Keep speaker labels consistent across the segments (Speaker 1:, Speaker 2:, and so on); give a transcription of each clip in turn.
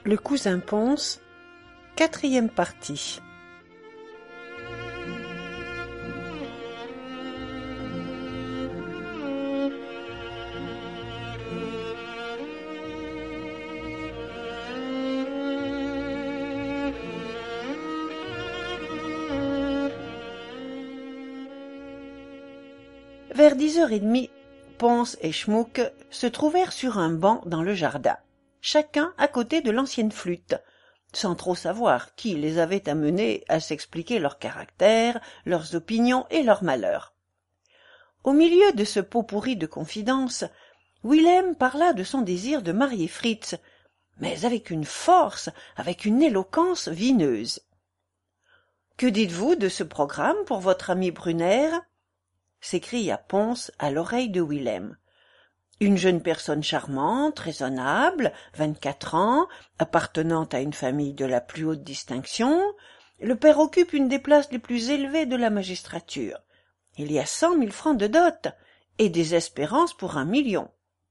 Speaker 1: Le cousin Pons, 4e partie. Vers 10h30, Pons et Schmuck se trouvèrent sur un banc dans le jardin, chacun à côté de l'ancienne flûte, sans trop savoir qui les avait amenés à s'expliquer leur caractère, leurs opinions et leurs malheurs. Au milieu de ce pot pourri de confidences, Wilhelm parla de son désir de marier Fritz, mais avec une force, avec une éloquence vineuse. « Que dites-vous de ce programme pour votre ami Brunner ?» s'écria Pons à l'oreille de Wilhelm. Une jeune personne charmante, raisonnable, 24 ans, appartenant à une famille de la plus haute distinction, le père occupe une des places les plus élevées de la magistrature. Il y a 100 000 francs de dot et des espérances pour 1 million.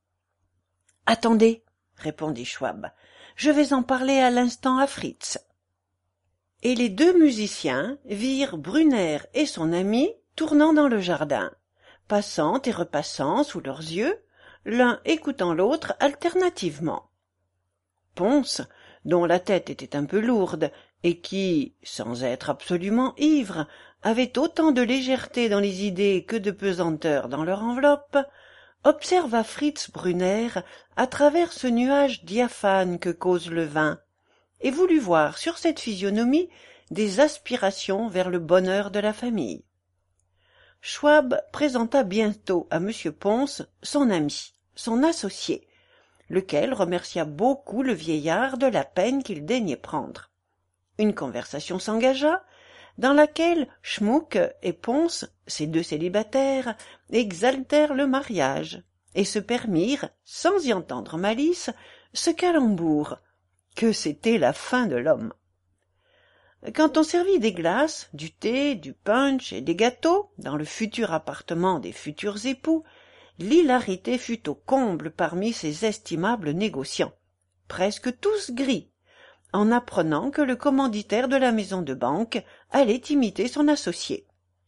Speaker 1: « Attendez, répondit Schwab, je vais en parler à l'instant à Fritz. » Et les deux musiciens virent Brunner et son ami tournant dans le jardin, passant et repassant sous leurs yeux, l'un écoutant l'autre alternativement. Pons, dont la tête était un peu lourde et qui, sans être absolument ivre, avait autant de légèreté dans les idées que de pesanteur dans leur enveloppe, observa Fritz Brunner à travers ce nuage diaphane que cause le vin, et voulut voir sur cette physionomie des aspirations vers le bonheur de la famille. Schwab présenta bientôt à M. Pons son ami, son associé, lequel remercia beaucoup le vieillard de la peine qu'il daignait prendre. Une conversation s'engagea, dans laquelle Schmuck et Pons, ces deux célibataires, exaltèrent le mariage, et se permirent, sans y entendre malice, ce calembour, que c'était la fin de l'homme. Quand on servit des glaces, du thé, du punch et des gâteaux dans le futur appartement des futurs époux, l'hilarité fut au comble parmi ces estimables négociants, presque tous gris, en apprenant que le commanditaire de la maison de banque allait imiter son associé.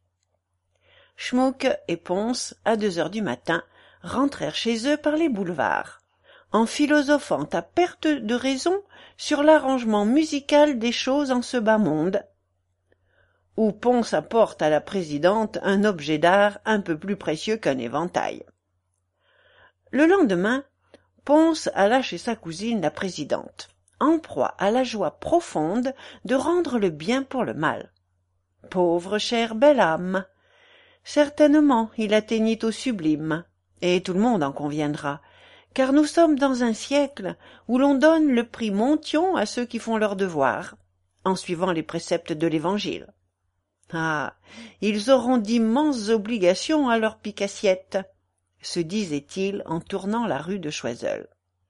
Speaker 1: Schmuck et Pons, à 2 heures du matin, rentrèrent chez eux par les boulevards, en philosophant à perte de raison sur l'arrangement musical des choses en ce bas monde, où Pons apporte à la présidente un objet d'art un peu plus précieux qu'un éventail. Le lendemain, Pons alla chez sa cousine la présidente, en proie à la joie profonde de rendre le bien pour le mal. Pauvre chère belle âme! Certainement il atteignit au sublime, et tout le monde en conviendra, car nous sommes dans un siècle où l'on donne le prix Monthyon à ceux qui font leur devoir, en suivant les préceptes de l'Évangile. Ah, ils auront d'immenses obligations à leur pique-assiette, se disait-il en tournant la rue de Choiseul.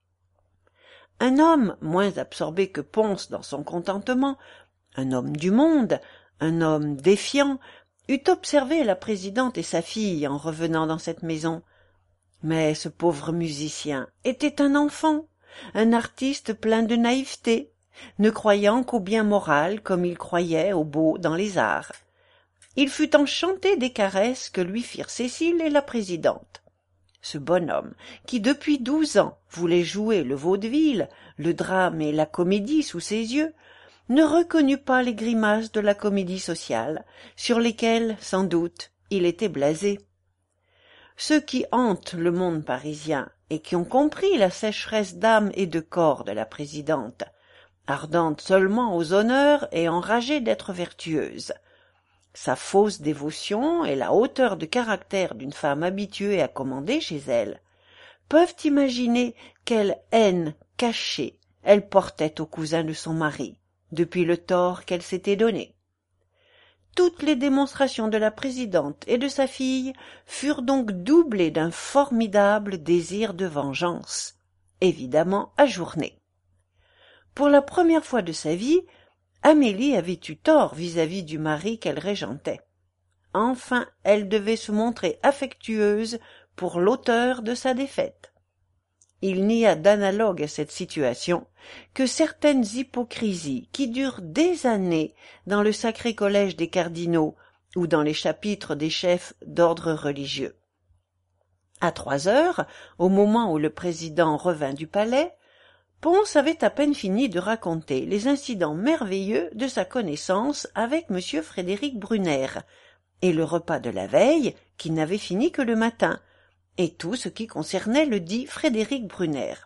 Speaker 1: Un homme moins absorbé que Pons dans son contentement, un homme du monde, un homme défiant, eût observé la présidente et sa fille en revenant dans cette maison. Mais ce pauvre musicien était un enfant, un artiste plein de naïveté, ne croyant qu'au bien moral comme il croyait au beau dans les arts. Il fut enchanté des caresses que lui firent Cécile et la présidente. Ce bonhomme, qui depuis 12 ans voulait jouer le vaudeville, le drame et la comédie sous ses yeux, ne reconnut pas les grimaces de la comédie sociale, sur lesquelles, sans doute, il était blasé. Ceux qui hantent le monde parisien et qui ont compris la sécheresse d'âme et de corps de la présidente, ardente seulement aux honneurs et enragée d'être vertueuse, sa fausse dévotion et la hauteur de caractère d'une femme habituée à commander chez elle, peuvent imaginer quelle haine cachée elle portait au cousin de son mari, depuis le tort qu'elle s'était donné. Toutes les démonstrations de la présidente et de sa fille furent donc doublées d'un formidable désir de vengeance, évidemment ajourné. Pour la première fois de sa vie, Amélie avait eu tort vis-à-vis du mari qu'elle régentait. Enfin, elle devait se montrer affectueuse pour l'auteur de sa défaite. Il n'y a d'analogue à cette situation que certaines hypocrisies qui durent des années dans le sacré collège des cardinaux ou dans les chapitres des chefs d'ordre religieux. À 3 heures, au moment où le président revint du palais, Pons avait à peine fini de raconter les incidents merveilleux de sa connaissance avec M. Frédéric Brunner, et le repas de la veille, qui n'avait fini que le matin, et tout ce qui concernait le dit Frédéric Brunner.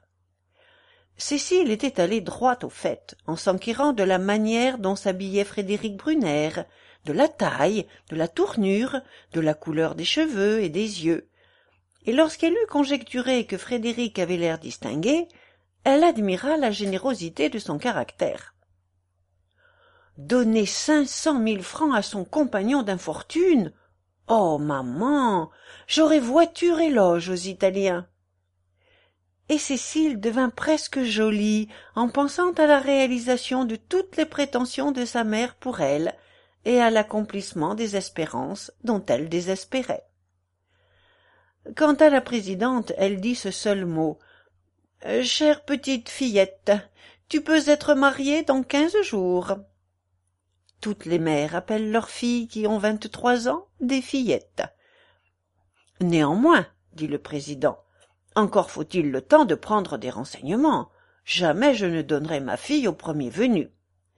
Speaker 1: Cécile était allée droit au fait, en s'enquérant de la manière dont s'habillait Frédéric Brunner, de la taille, de la tournure, de la couleur des cheveux et des yeux. Et lorsqu'elle eut conjecturé que Frédéric avait l'air distingué, elle admira la générosité de son caractère. Donner 500 000 francs à son compagnon d'infortune! Oh, maman, j'aurais voiture et loge aux Italiens. Et Cécile devint presque jolie en pensant à la réalisation de toutes les prétentions de sa mère pour elle et à l'accomplissement des espérances dont elle désespérait. Quant à la présidente, elle dit ce seul mot. « Chère petite fillette, tu peux être mariée dans 15 jours. » Toutes les mères appellent leurs filles qui ont 23 ans des fillettes. « Néanmoins, dit le président, encore faut-il le temps de prendre des renseignements. Jamais je ne donnerai ma fille au premier venu. »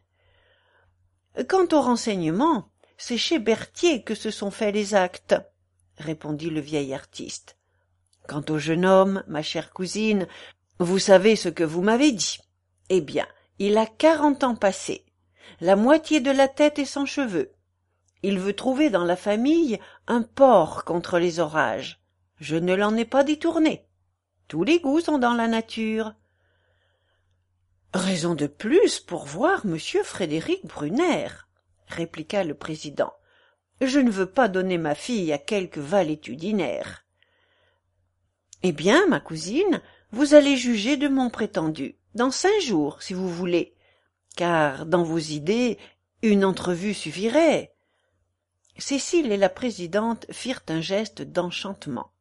Speaker 1: Quant aux renseignements, c'est chez Berthier que se sont faits les actes, répondit le vieil artiste. Quant au jeune homme, ma chère cousine, vous savez ce que vous m'avez dit. Eh bien, il a 40 ans passés, la moitié de la tête est sans cheveux. Il veut trouver dans la famille un port contre les orages. Je ne l'en ai pas détourné. Tous les goûts sont dans la nature. Raison de plus pour voir monsieur Frédéric Brunner, répliqua le président. Je ne veux pas donner ma fille à quelque valétudinaire. Eh bien, ma cousine, vous allez juger de mon prétendu, dans 5 jours, si vous voulez, car, dans vos idées, une entrevue suffirait. Cécile et la présidente firent un geste d'enchantement.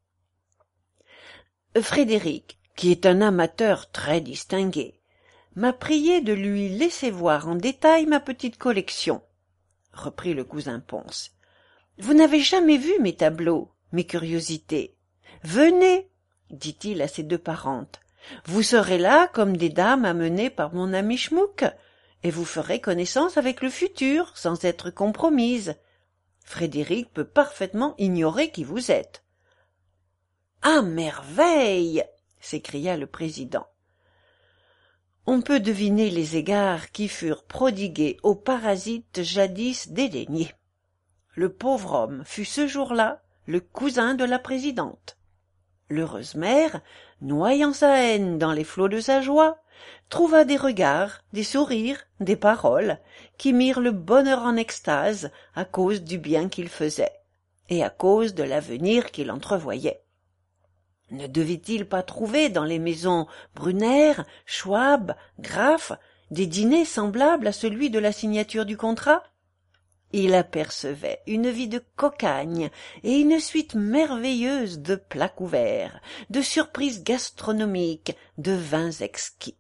Speaker 1: Frédéric, qui est un amateur très distingué, m'a prié de lui laisser voir en détail ma petite collection, reprit le cousin Pons. Vous n'avez jamais vu mes tableaux, mes curiosités. Venez, dit-il à ses 2 parentes. Vous serez là comme des dames amenées par mon ami Schmuck, et vous ferez connaissance avec le futur, sans être compromise. Frédéric peut parfaitement ignorer qui vous êtes. « À merveille !» s'écria le président. On peut deviner les égards qui furent prodigués au parasite jadis dédaigné. Le pauvre homme fut ce jour-là le cousin de la présidente. L'heureuse mère, noyant sa haine dans les flots de sa joie, trouva des regards, des sourires, des paroles, qui mirent le bonheur en extase à cause du bien qu'il faisait, et à cause de l'avenir qu'il entrevoyait. Ne devait-il pas trouver dans les maisons Brunner, Schwab, Graff, des dîners semblables à celui de la signature du contrat? Il apercevait une vie de cocagne et une suite merveilleuse de plats couverts, de surprises gastronomiques, de vins exquis.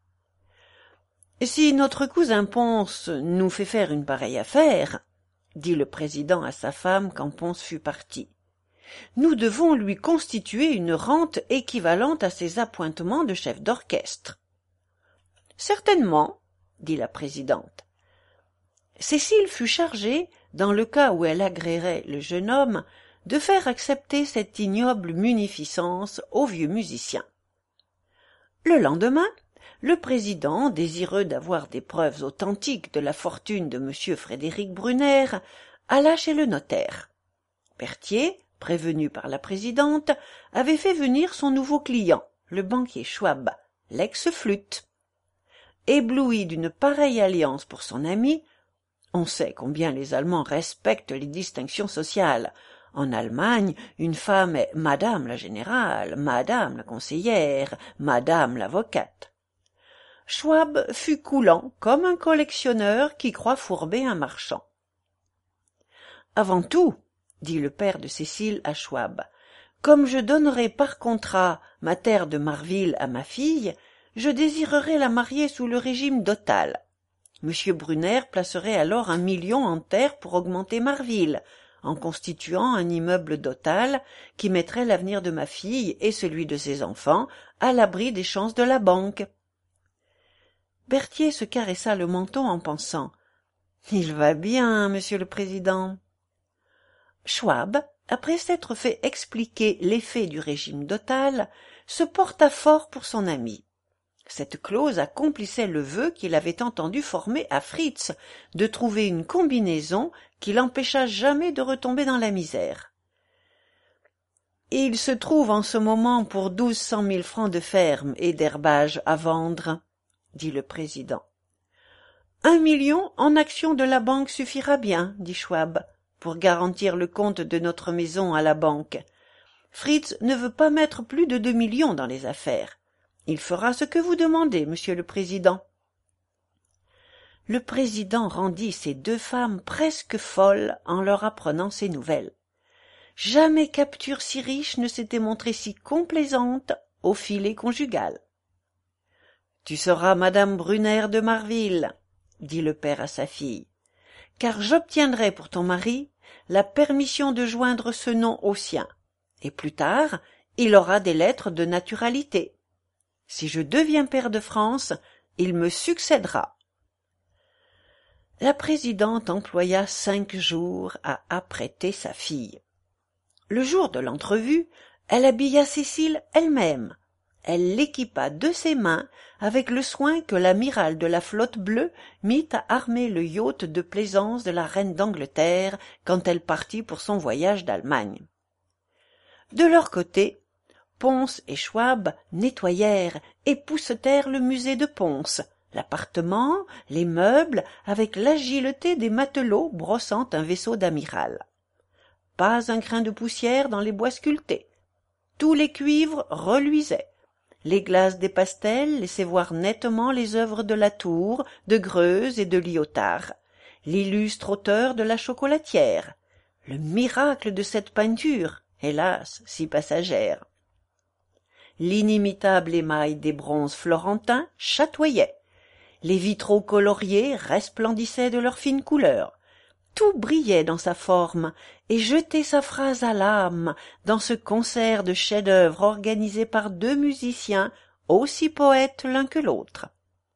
Speaker 1: Si notre cousin Pons nous fait faire une pareille affaire, dit le président à sa femme quand Pons fut parti, nous devons lui constituer une rente équivalente à ses appointements de chef d'orchestre. Certainement, dit la présidente. Cécile fut chargée, dans le cas où elle agréerait le jeune homme, de faire accepter cette ignoble munificence au vieux musicien. Le lendemain, le président, désireux d'avoir des preuves authentiques de la fortune de M. Frédéric Brunner, alla chez le notaire. Berthier, prévenu par la présidente, avait fait venir son nouveau client, le banquier Schwab, l'ex-flûte. Ébloui d'une pareille alliance pour son ami, on sait combien les Allemands respectent les distinctions sociales. En Allemagne, une femme est madame la générale, madame la conseillère, madame l'avocate. Schwab fut coulant comme un collectionneur qui croit fourber un marchand. Avant tout, dit le père de Cécile à Schwab, Comme je donnerai par contrat ma terre de Marville à ma fille, je désirerais la marier sous le régime dotal. Monsieur Brunner placerait alors 1 million en terre pour augmenter Marville, en constituant un immeuble dotal qui mettrait l'avenir de ma fille et celui de ses enfants à l'abri des chances de la banque. Berthier se caressa le menton en pensant « Il va bien, monsieur le président ». Schwab, après s'être fait expliquer l'effet du régime dotal, se porta fort pour son ami. Cette clause accomplissait le vœu qu'il avait entendu former à Fritz, de trouver une combinaison qui l'empêchât jamais de retomber dans la misère. « Il se trouve en ce moment pour 1200 000 francs de ferme et d'herbage à vendre, » dit le président. « 1 million en actions de la banque suffira bien, dit Schwab, pour garantir le compte de notre maison à la banque. Fritz ne veut pas mettre plus de 2 millions dans les affaires. Il fera ce que vous demandez, monsieur le président. » Le président rendit ces deux femmes presque folles en leur apprenant ces nouvelles. Jamais capture si riche ne s'était montrée si complaisante au filet conjugal. « Tu seras madame Brunner de Marville, » dit le père à sa fille, « car j'obtiendrai pour ton mari la permission de joindre ce nom au sien, et plus tard il aura des lettres de naturalité. Si je deviens pair de France, il me succédera. » La présidente employa 5 jours à apprêter sa fille. Le jour de l'entrevue, elle habilla Cécile elle-même. Elle l'équipa de ses mains avec le soin que l'amiral de la flotte bleue mit à armer le yacht de plaisance de la reine d'Angleterre quand elle partit pour son voyage d'Allemagne. De leur côté, Pons et Schwab nettoyèrent, époussetèrent le musée de Pons, l'appartement, les meubles, avec l'agilité des matelots brossant un vaisseau d'amiral. Pas un grain de poussière dans les bois sculptés. Tous les cuivres reluisaient. Les glaces des pastels laissaient voir nettement les œuvres de Latour, de Greuze et de Lyotard, l'illustre auteur de la chocolatière. Le miracle de cette peinture, hélas, si passagère. L'inimitable émail des bronzes florentins chatoyait. Les vitraux coloriés resplendissaient de leur fine couleur. Tout brillait dans sa forme et jetait sa phrase à l'âme dans ce concert de chefs-d'œuvre organisé par 2 musiciens aussi poètes l'un que l'autre.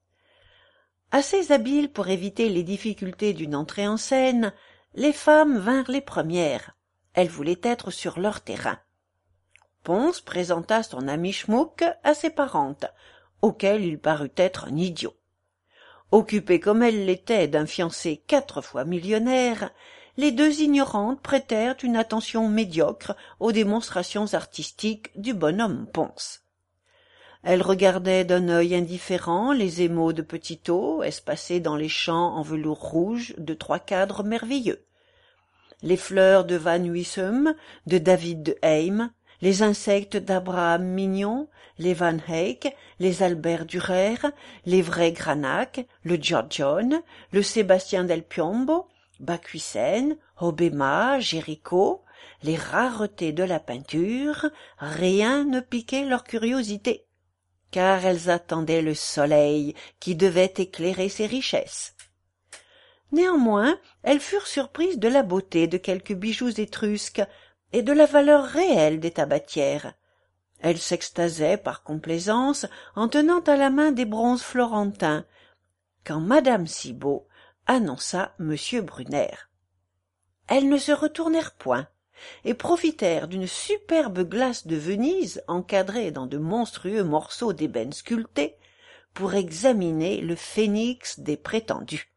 Speaker 1: Assez habiles pour éviter les difficultés d'une entrée en scène, les femmes vinrent les premières. Elles voulaient être sur leur terrain. Pons présenta son ami Schmuck à ses parentes, auquel il parut être un idiot. Occupées comme elles l'étaient d'un fiancé 4 fois millionnaire, les 2 ignorantes prêtèrent une attention médiocre aux démonstrations artistiques du bonhomme Pons. Elles regardaient d'un œil indifférent les émaux de Petitot espacés dans les champs en velours rouge de 3 cadres merveilleux, les fleurs de Van Huysum, de David de Heim, les insectes d'Abraham Mignon, les Van Eyck, les Albert Dürer, les vrais Granac, le Giorgione, le Sébastien del Piombo, Bacuisen, Hobbema, Géricault, les raretés de la peinture, rien ne piquait leur curiosité, car elles attendaient le soleil qui devait éclairer ces richesses. Néanmoins, elles furent surprises de la beauté de quelques bijoux étrusques et de la valeur réelle des tabatières. Elles s'extasiaient par complaisance en tenant à la main des bronzes florentins, quand madame Cibot annonça monsieur Brunner. Elles ne se retournèrent point et profitèrent d'une superbe glace de Venise encadrée dans de monstrueux morceaux d'ébène sculpté pour examiner le phénix des prétendus.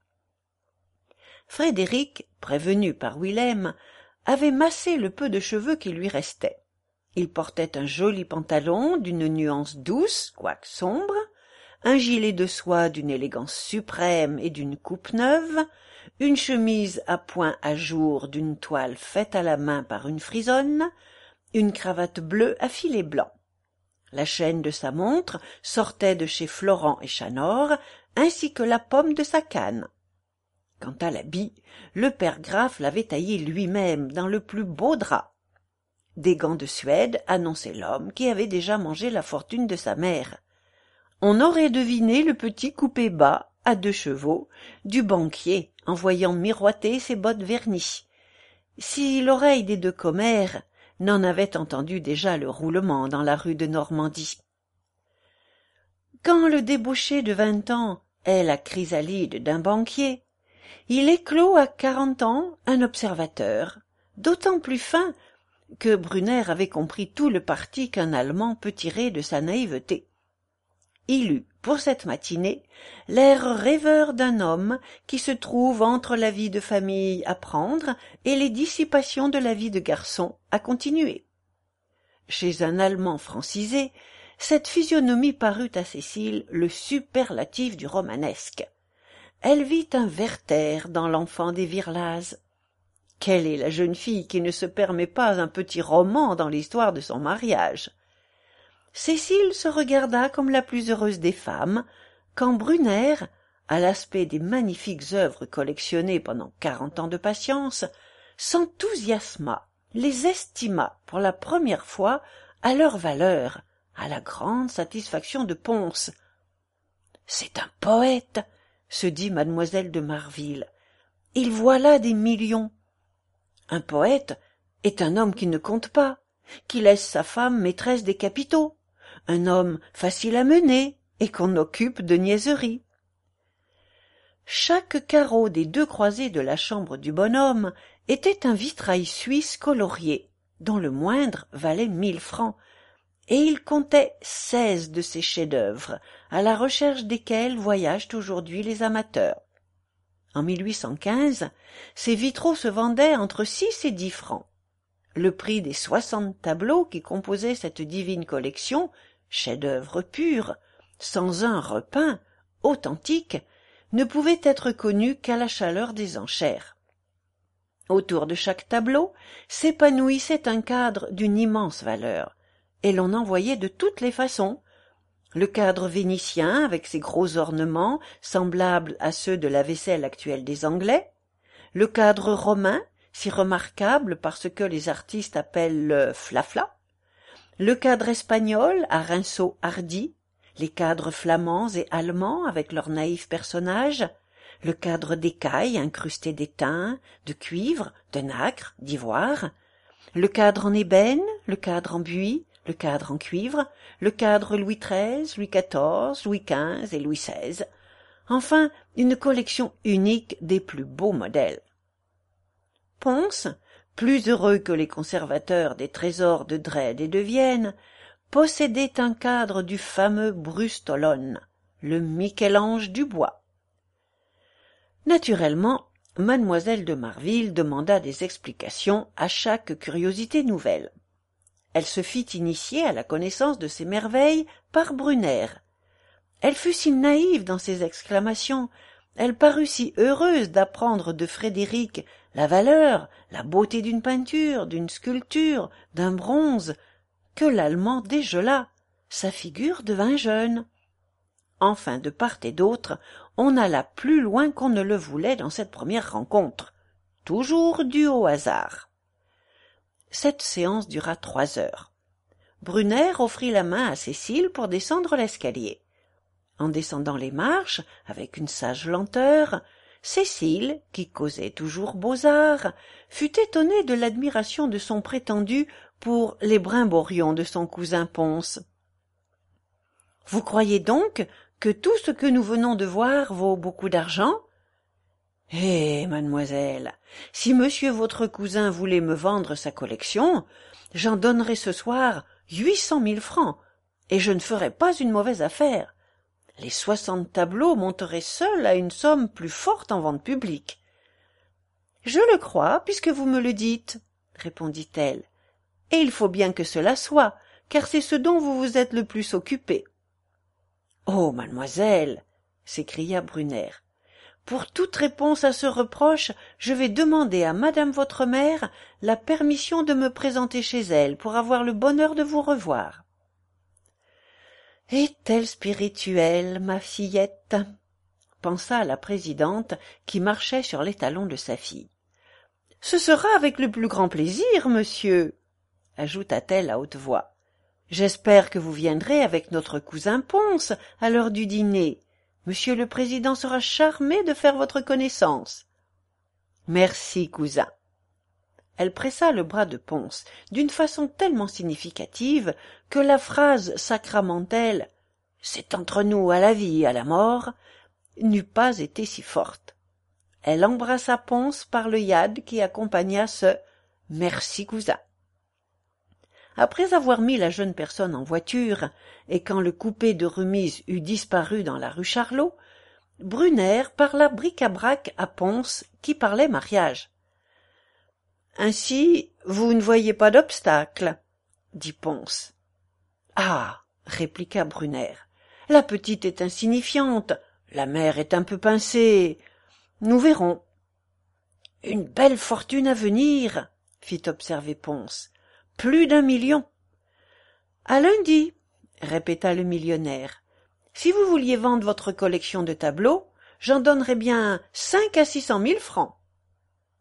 Speaker 1: Frédéric, prévenu par Willem, avait massé le peu de cheveux qui lui restait. Il portait un joli pantalon d'une nuance douce, quoique sombre, un gilet de soie d'une élégance suprême et d'une coupe neuve, une chemise à points à jour d'une toile faite à la main par une frisonne, une cravate bleue à filets blancs. La chaîne de sa montre sortait de chez Florent et Chanor, ainsi que la pomme de sa canne. Quant à l'habit, le père Graff l'avait taillé lui-même dans le plus beau drap. Des gants de Suède annonçaient l'homme qui avait déjà mangé la fortune de sa mère. On aurait deviné le petit coupé bas, à 2 chevaux, du banquier en voyant miroiter ses bottes vernies, si l'oreille des 2 commères n'en avait entendu déjà le roulement dans la rue de Normandie. Quand le débauché de 20 ans est la chrysalide d'un banquier, il éclot à 40 ans un observateur, d'autant plus fin que Brunner avait compris tout le parti qu'un Allemand peut tirer de sa naïveté. Il eut, pour cette matinée, l'air rêveur d'un homme qui se trouve entre la vie de famille à prendre et les dissipations de la vie de garçon à continuer. Chez un Allemand francisé, cette physionomie parut à Cécile le superlatif du romanesque. Elle vit un Werther dans l'enfant des Virlaz. Quelle est la jeune fille qui ne se permet pas un petit roman dans l'histoire de son mariage? Cécile se regarda comme la plus heureuse des femmes, quand Brunner, à l'aspect des magnifiques œuvres collectionnées pendant 40 ans de patience, s'enthousiasma, les estima pour la première fois à leur valeur, à la grande satisfaction de Pons. « C'est un poète !» se dit mademoiselle de Marville. « Il voit là des millions. » Un poète est un homme qui ne compte pas, qui laisse sa femme maîtresse des capitaux, un homme facile à mener et qu'on occupe de niaiseries. Chaque carreau des 2 croisées de la chambre du bonhomme était un vitrail suisse colorié, dont le moindre valait 1000 francs, et il comptait 16 de ces chefs-d'œuvre, à la recherche desquels voyagent aujourd'hui les amateurs. En 1815, ces vitraux se vendaient entre 6 et 10 francs. Le prix des 60 tableaux qui composaient cette divine collection, chefs-d'œuvre purs, sans un repeint, authentique, ne pouvait être connu qu'à la chaleur des enchères. Autour de chaque tableau s'épanouissait un cadre d'une immense valeur, et l'on en voyait de toutes les façons. Le cadre vénitien avec ses gros ornements semblables à ceux de la vaisselle actuelle des Anglais, le cadre romain, si remarquable par ce que les artistes appellent le flafla, le cadre espagnol à rinceaux hardis, les cadres flamands et allemands avec leurs naïfs personnages, le cadre d'écaille incrusté d'étain, de cuivre, de nacre, d'ivoire, le cadre en ébène, le cadre en buis, le cadre en cuivre, le cadre Louis XIII, Louis XIV, Louis XV et Louis XVI, enfin une collection unique des plus beaux modèles. Pons, plus heureux que les conservateurs des trésors de Dresde et de Vienne, possédait un cadre du fameux Brustolone, le Michel-Ange du bois. Naturellement, mademoiselle de Marville demanda des explications à chaque curiosité nouvelle. Elle se fit initier à la connaissance de ces merveilles par Brunner. Elle fut si naïve dans ses exclamations, elle parut si heureuse d'apprendre de Frédéric la valeur, la beauté d'une peinture, d'une sculpture, d'un bronze, que l'Allemand dégela, sa figure devint jeune. Enfin, de part et d'autre, on alla plus loin qu'on ne le voulait dans cette première rencontre, toujours due au hasard. Cette séance dura 3 heures. Brunner offrit la main à Cécile pour descendre l'escalier. En descendant les marches, avec une sage lenteur, Cécile, qui causait toujours beaux-arts, fut étonnée de l'admiration de son prétendu pour les brimborions de son cousin Pons. « Vous croyez donc que tout ce que nous venons de voir vaut beaucoup d'argent ? Eh, mademoiselle, si monsieur votre cousin voulait me vendre sa collection, j'en donnerais ce soir 800 000 francs, et je ne ferais pas une mauvaise affaire. Les 60 tableaux monteraient seuls à une somme plus forte en vente publique. »« Je le crois, puisque vous me le dites, » répondit-elle, « et il faut bien que cela soit, car c'est ce dont vous vous êtes le plus occupée. »« Oh, mademoiselle !» s'écria Brunner. « Pour toute réponse à ce reproche, je vais demander à madame votre mère la permission de me présenter chez elle pour avoir le bonheur de vous revoir. » « Est-elle spirituelle, ma fillette ?» pensa la présidente qui marchait sur les talons de sa fille. « Ce sera avec le plus grand plaisir, monsieur. » ajouta-t-elle à haute voix. J'espère que vous viendrez avec notre cousin Pons à l'heure du dîner. Monsieur le président sera charmé de faire votre connaissance. Merci, cousin. Elle pressa le bras de Pons d'une façon tellement significative que la phrase sacramentelle « C'est entre nous à la vie et à la mort » n'eût pas été si forte. Elle embrassa Pons par l'œillade qui accompagna ce « Merci, cousin ». Après avoir mis la jeune personne en voiture, et quand le coupé de remise eut disparu dans la rue Charlot, Brunner parla bric-à-brac à Pons qui parlait mariage. « Ainsi, vous ne voyez pas d'obstacle, » dit Pons. « Ah » répliqua Brunner, « la petite est insignifiante, la mère est un peu pincée. Nous verrons. »« Une belle fortune à venir, » fit observer Pons. « Plus d'1 million. »« À lundi, » répéta le millionnaire. « Si vous vouliez vendre votre collection de tableaux, j'en donnerais bien 5 à 600 000 francs. »« Ah !»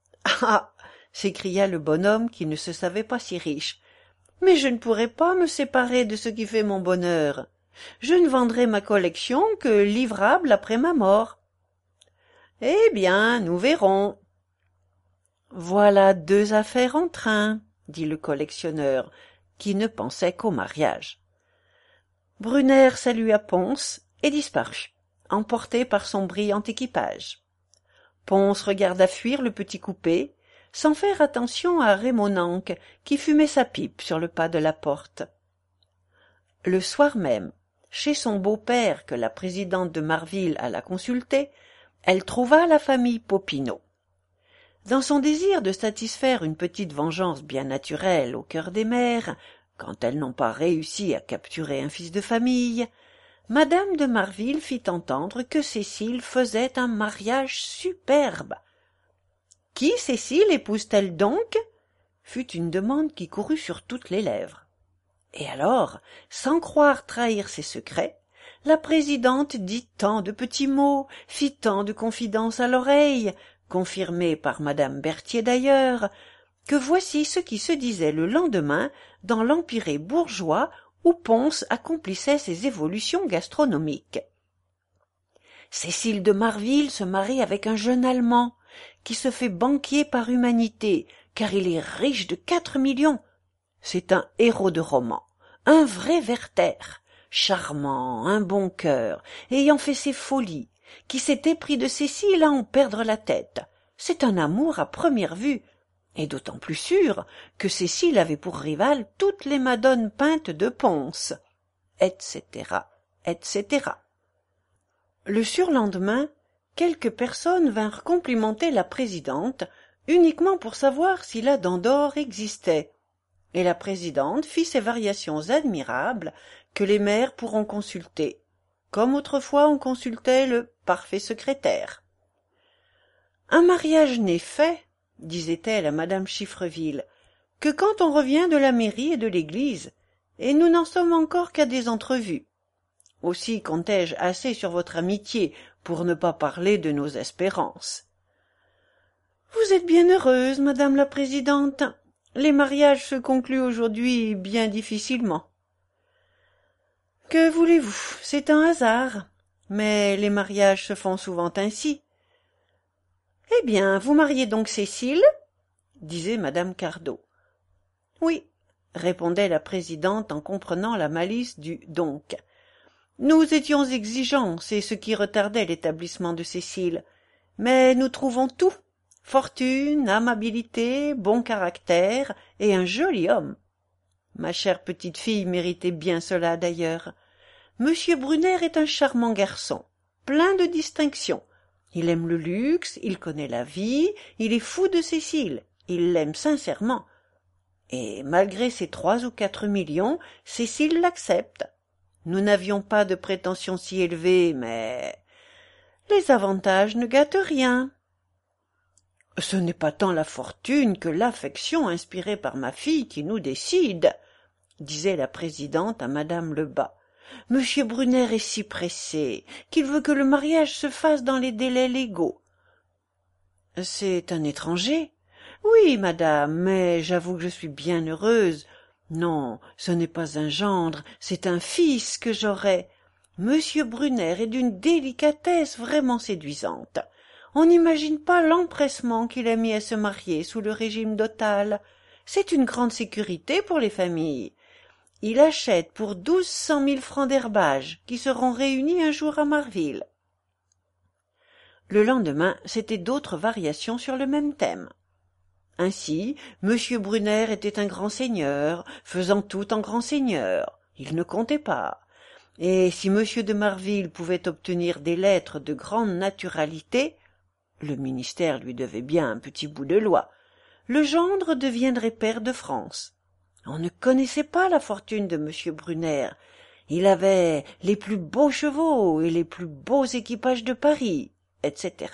Speaker 1: s'écria le bonhomme qui ne se savait pas si riche. « Mais je ne pourrai pas me séparer de ce qui fait mon bonheur. Je ne vendrai ma collection que livrable après ma mort. »« Eh bien, nous verrons. »« Voilà 2 affaires en train, » dit le collectionneur, qui ne pensait qu'au mariage. Brunner salua Pons et disparut, emporté par son brillant équipage. Pons regarda fuir le petit coupé, sans faire attention à Raymond Nank, qui fumait sa pipe sur le pas de la porte. Le soir même, chez son beau-père que la présidente de Marville alla consulter, elle trouva la famille Popinot. Dans son désir de satisfaire une petite vengeance bien naturelle au cœur des mères, quand elles n'ont pas réussi à capturer un fils de famille, madame de Marville fit entendre que Cécile faisait un mariage superbe. « Qui Cécile épouse-t-elle donc ?» fut une demande qui courut sur toutes les lèvres. Et alors, sans croire trahir ses secrets, la présidente dit tant de petits mots, fit tant de confidences à l'oreille, confirmées par madame Berthier d'ailleurs, que voici ce qui se disait le lendemain dans l'empiré bourgeois où Pons accomplissait ses évolutions gastronomiques. Cécile de Marville se marie avec un jeune Allemand, qui se fait banquier par humanité, car il est riche de 4 millions. C'est un héros de roman, un vrai Werther, charmant, un bon cœur, ayant fait ses folies, qui s'est épris de Cécile à en perdre la tête. C'est un amour à première vue, et d'autant plus sûr que Cécile avait pour rivale toutes les madones peintes de Pons, etc., etc. Le surlendemain, quelques personnes vinrent complimenter la présidente, uniquement pour savoir si la dent d'or existait, et la présidente fit ces variations admirables que les mères pourront consulter, comme autrefois on consultait le parfait secrétaire. « Un mariage n'est fait, » disait-elle à madame Chiffreville, « que quand on revient de la mairie et de l'église, et nous n'en sommes encore qu'à des entrevues. Aussi comptais-je assez sur votre amitié pour ne pas parler de nos espérances. »« Vous êtes bien heureuse, madame la présidente. Les mariages se concluent aujourd'hui bien difficilement. »« Que voulez-vous, c'est un hasard, mais les mariages se font souvent ainsi. »« Eh bien, vous mariez donc Cécile ?» disait madame Cardot. « Oui, » répondait la présidente en comprenant la malice du « donc ». Nous étions exigeants, c'est ce qui retardait l'établissement de Cécile. Mais nous trouvons tout. Fortune, amabilité, bon caractère et un joli homme. Ma chère petite fille méritait bien cela d'ailleurs. Monsieur Brunner est un charmant garçon, plein de distinctions. Il aime le luxe, il connaît la vie, il est fou de Cécile, il l'aime sincèrement. Et malgré ses 3 ou 4 millions, Cécile l'accepte. Nous n'avions pas de prétentions si élevées, mais les avantages ne gâtent rien. Ce n'est pas tant la fortune que l'affection inspirée par ma fille qui nous décide, disait la présidente à madame Lebas. Monsieur Brunner est si pressé qu'il veut que le mariage se fasse dans les délais légaux. C'est un étranger. Oui, madame, mais j'avoue que je suis bien heureuse. Non, ce n'est pas un gendre, c'est un fils que j'aurai. Monsieur Brunner est d'une délicatesse vraiment séduisante. On n'imagine pas l'empressement qu'il a mis à se marier sous le régime dotal. C'est une grande sécurité pour les familles. Il achète pour 1200 000 francs d'herbage, qui seront réunis un jour à Marville. Le lendemain, c'étaient d'autres variations sur le même thème. Ainsi, M. Brunner était un grand seigneur, faisant tout en grand seigneur. Il ne comptait pas. Et si M. de Marville pouvait obtenir des lettres de grande naturalité, le ministère lui devait bien un petit bout de loi, le gendre deviendrait pair de France. On ne connaissait pas la fortune de M. Brunner. Il avait les plus beaux chevaux et les plus beaux équipages de Paris, etc.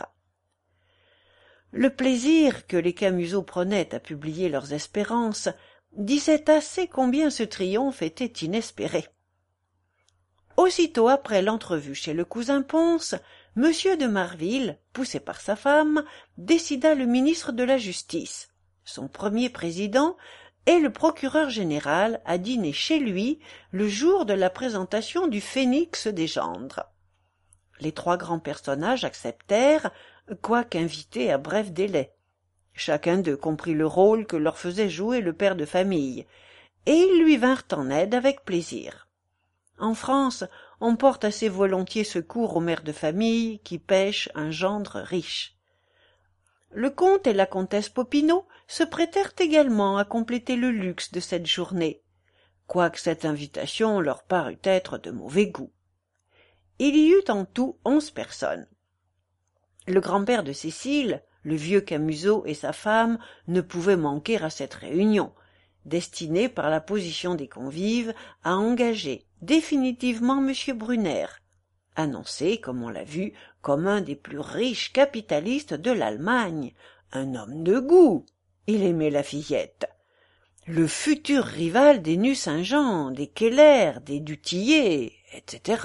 Speaker 1: Le plaisir que les Camusot prenaient à publier leurs espérances disait assez combien ce triomphe était inespéré. Aussitôt après l'entrevue chez le cousin Pons, M. de Marville, poussé par sa femme, décida le ministre de la Justice, son premier président, et le procureur général à dîner chez lui le jour de la présentation du Phénix des gendres. Les trois grands personnages acceptèrent, quoique invités à bref délai. Chacun d'eux comprit le rôle que leur faisait jouer le père de famille, et ils lui vinrent en aide avec plaisir. En France, on porte assez volontiers secours aux mères de famille qui pêchent un gendre riche. Le comte et la comtesse Popinot se prêtèrent également à compléter le luxe de cette journée, quoique cette invitation leur parût être de mauvais goût. Il y eut en tout 11 personnes. Le grand-père de Cécile, le vieux Camusot et sa femme ne pouvaient manquer à cette réunion, destinée par la position des convives à engager définitivement M. Brunner, annoncé, comme on l'a vu, comme un des plus riches capitalistes de l'Allemagne, un homme de goût. Il aimait la fillette. Le futur rival des Nucingen, des Keller, des du Tillet, etc.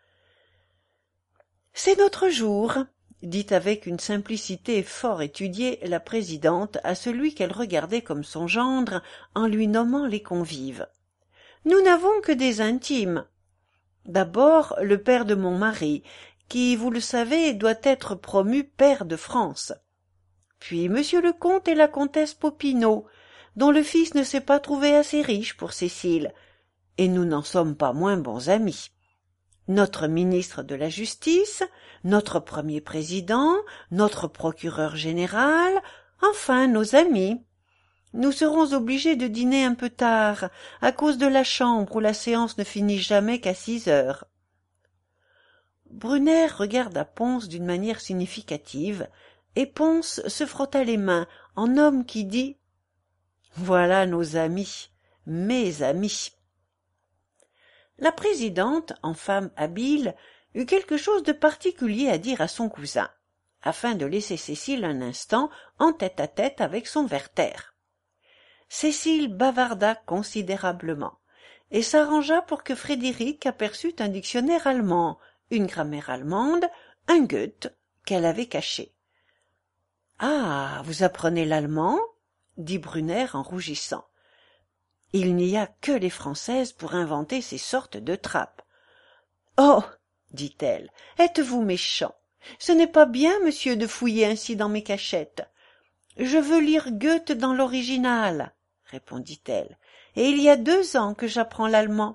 Speaker 1: « C'est notre jour », dit avec une simplicité fort étudiée la présidente à celui qu'elle regardait comme son gendre en lui nommant les convives. « Nous n'avons que des intimes. D'abord le père de mon mari, qui, vous le savez, doit être promu pair de France. Puis monsieur le comte et la comtesse Popinot, dont le fils ne s'est pas trouvé assez riche pour Cécile, et nous n'en sommes pas moins bons amis. Notre ministre de la Justice, notre premier président, notre procureur général, enfin nos amis. Nous serons obligés de dîner un peu tard, à cause de la chambre où la séance ne finit jamais qu'à 6 heures. Brunner regarda Pons d'une manière significative, et Pons se frotta les mains en homme qui dit « Voilà nos amis, mes amis ». La présidente, en femme habile, eut quelque chose de particulier à dire à son cousin, afin de laisser Cécile un instant en tête-à-tête avec son Werther. Cécile bavarda considérablement, et s'arrangea pour que Frédéric aperçût un dictionnaire allemand, une grammaire allemande, un Goethe, qu'elle avait caché. « Ah, vous apprenez l'allemand » dit Brunner en rougissant. Il n'y a que les Françaises pour inventer ces sortes de trappes. « Oh » dit-elle, « êtes-vous méchant? Ce n'est pas bien, monsieur, de fouiller ainsi dans mes cachettes. Je veux lire Goethe dans l'original, répondit-elle, et il y a 2 ans que j'apprends l'allemand.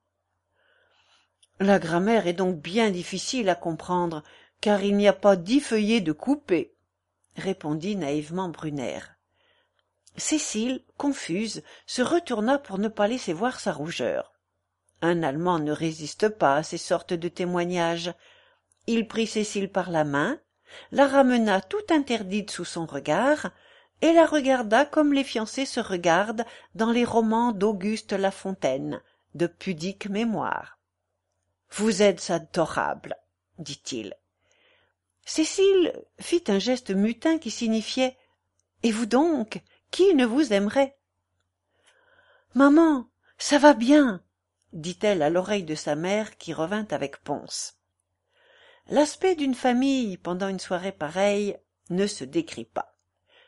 Speaker 1: La grammaire est donc bien difficile à comprendre, car il n'y a pas 10 feuillets de coupés, répondit naïvement Brunner. Cécile, confuse, se retourna pour ne pas laisser voir sa rougeur. Un Allemand ne résiste pas à ces sortes de témoignages. Il prit Cécile par la main, la ramena tout interdite sous son regard, et la regarda comme les fiancés se regardent dans les romans d'Auguste Lafontaine, de pudique mémoire. « Vous êtes adorable, » dit-il. Cécile fit un geste mutin qui signifiait « Et vous donc, qui ne vous aimerait ?» « Maman, ça va bien, » dit-elle à l'oreille de sa mère qui revint avec Pons. L'aspect d'une famille pendant une soirée pareille ne se décrit pas.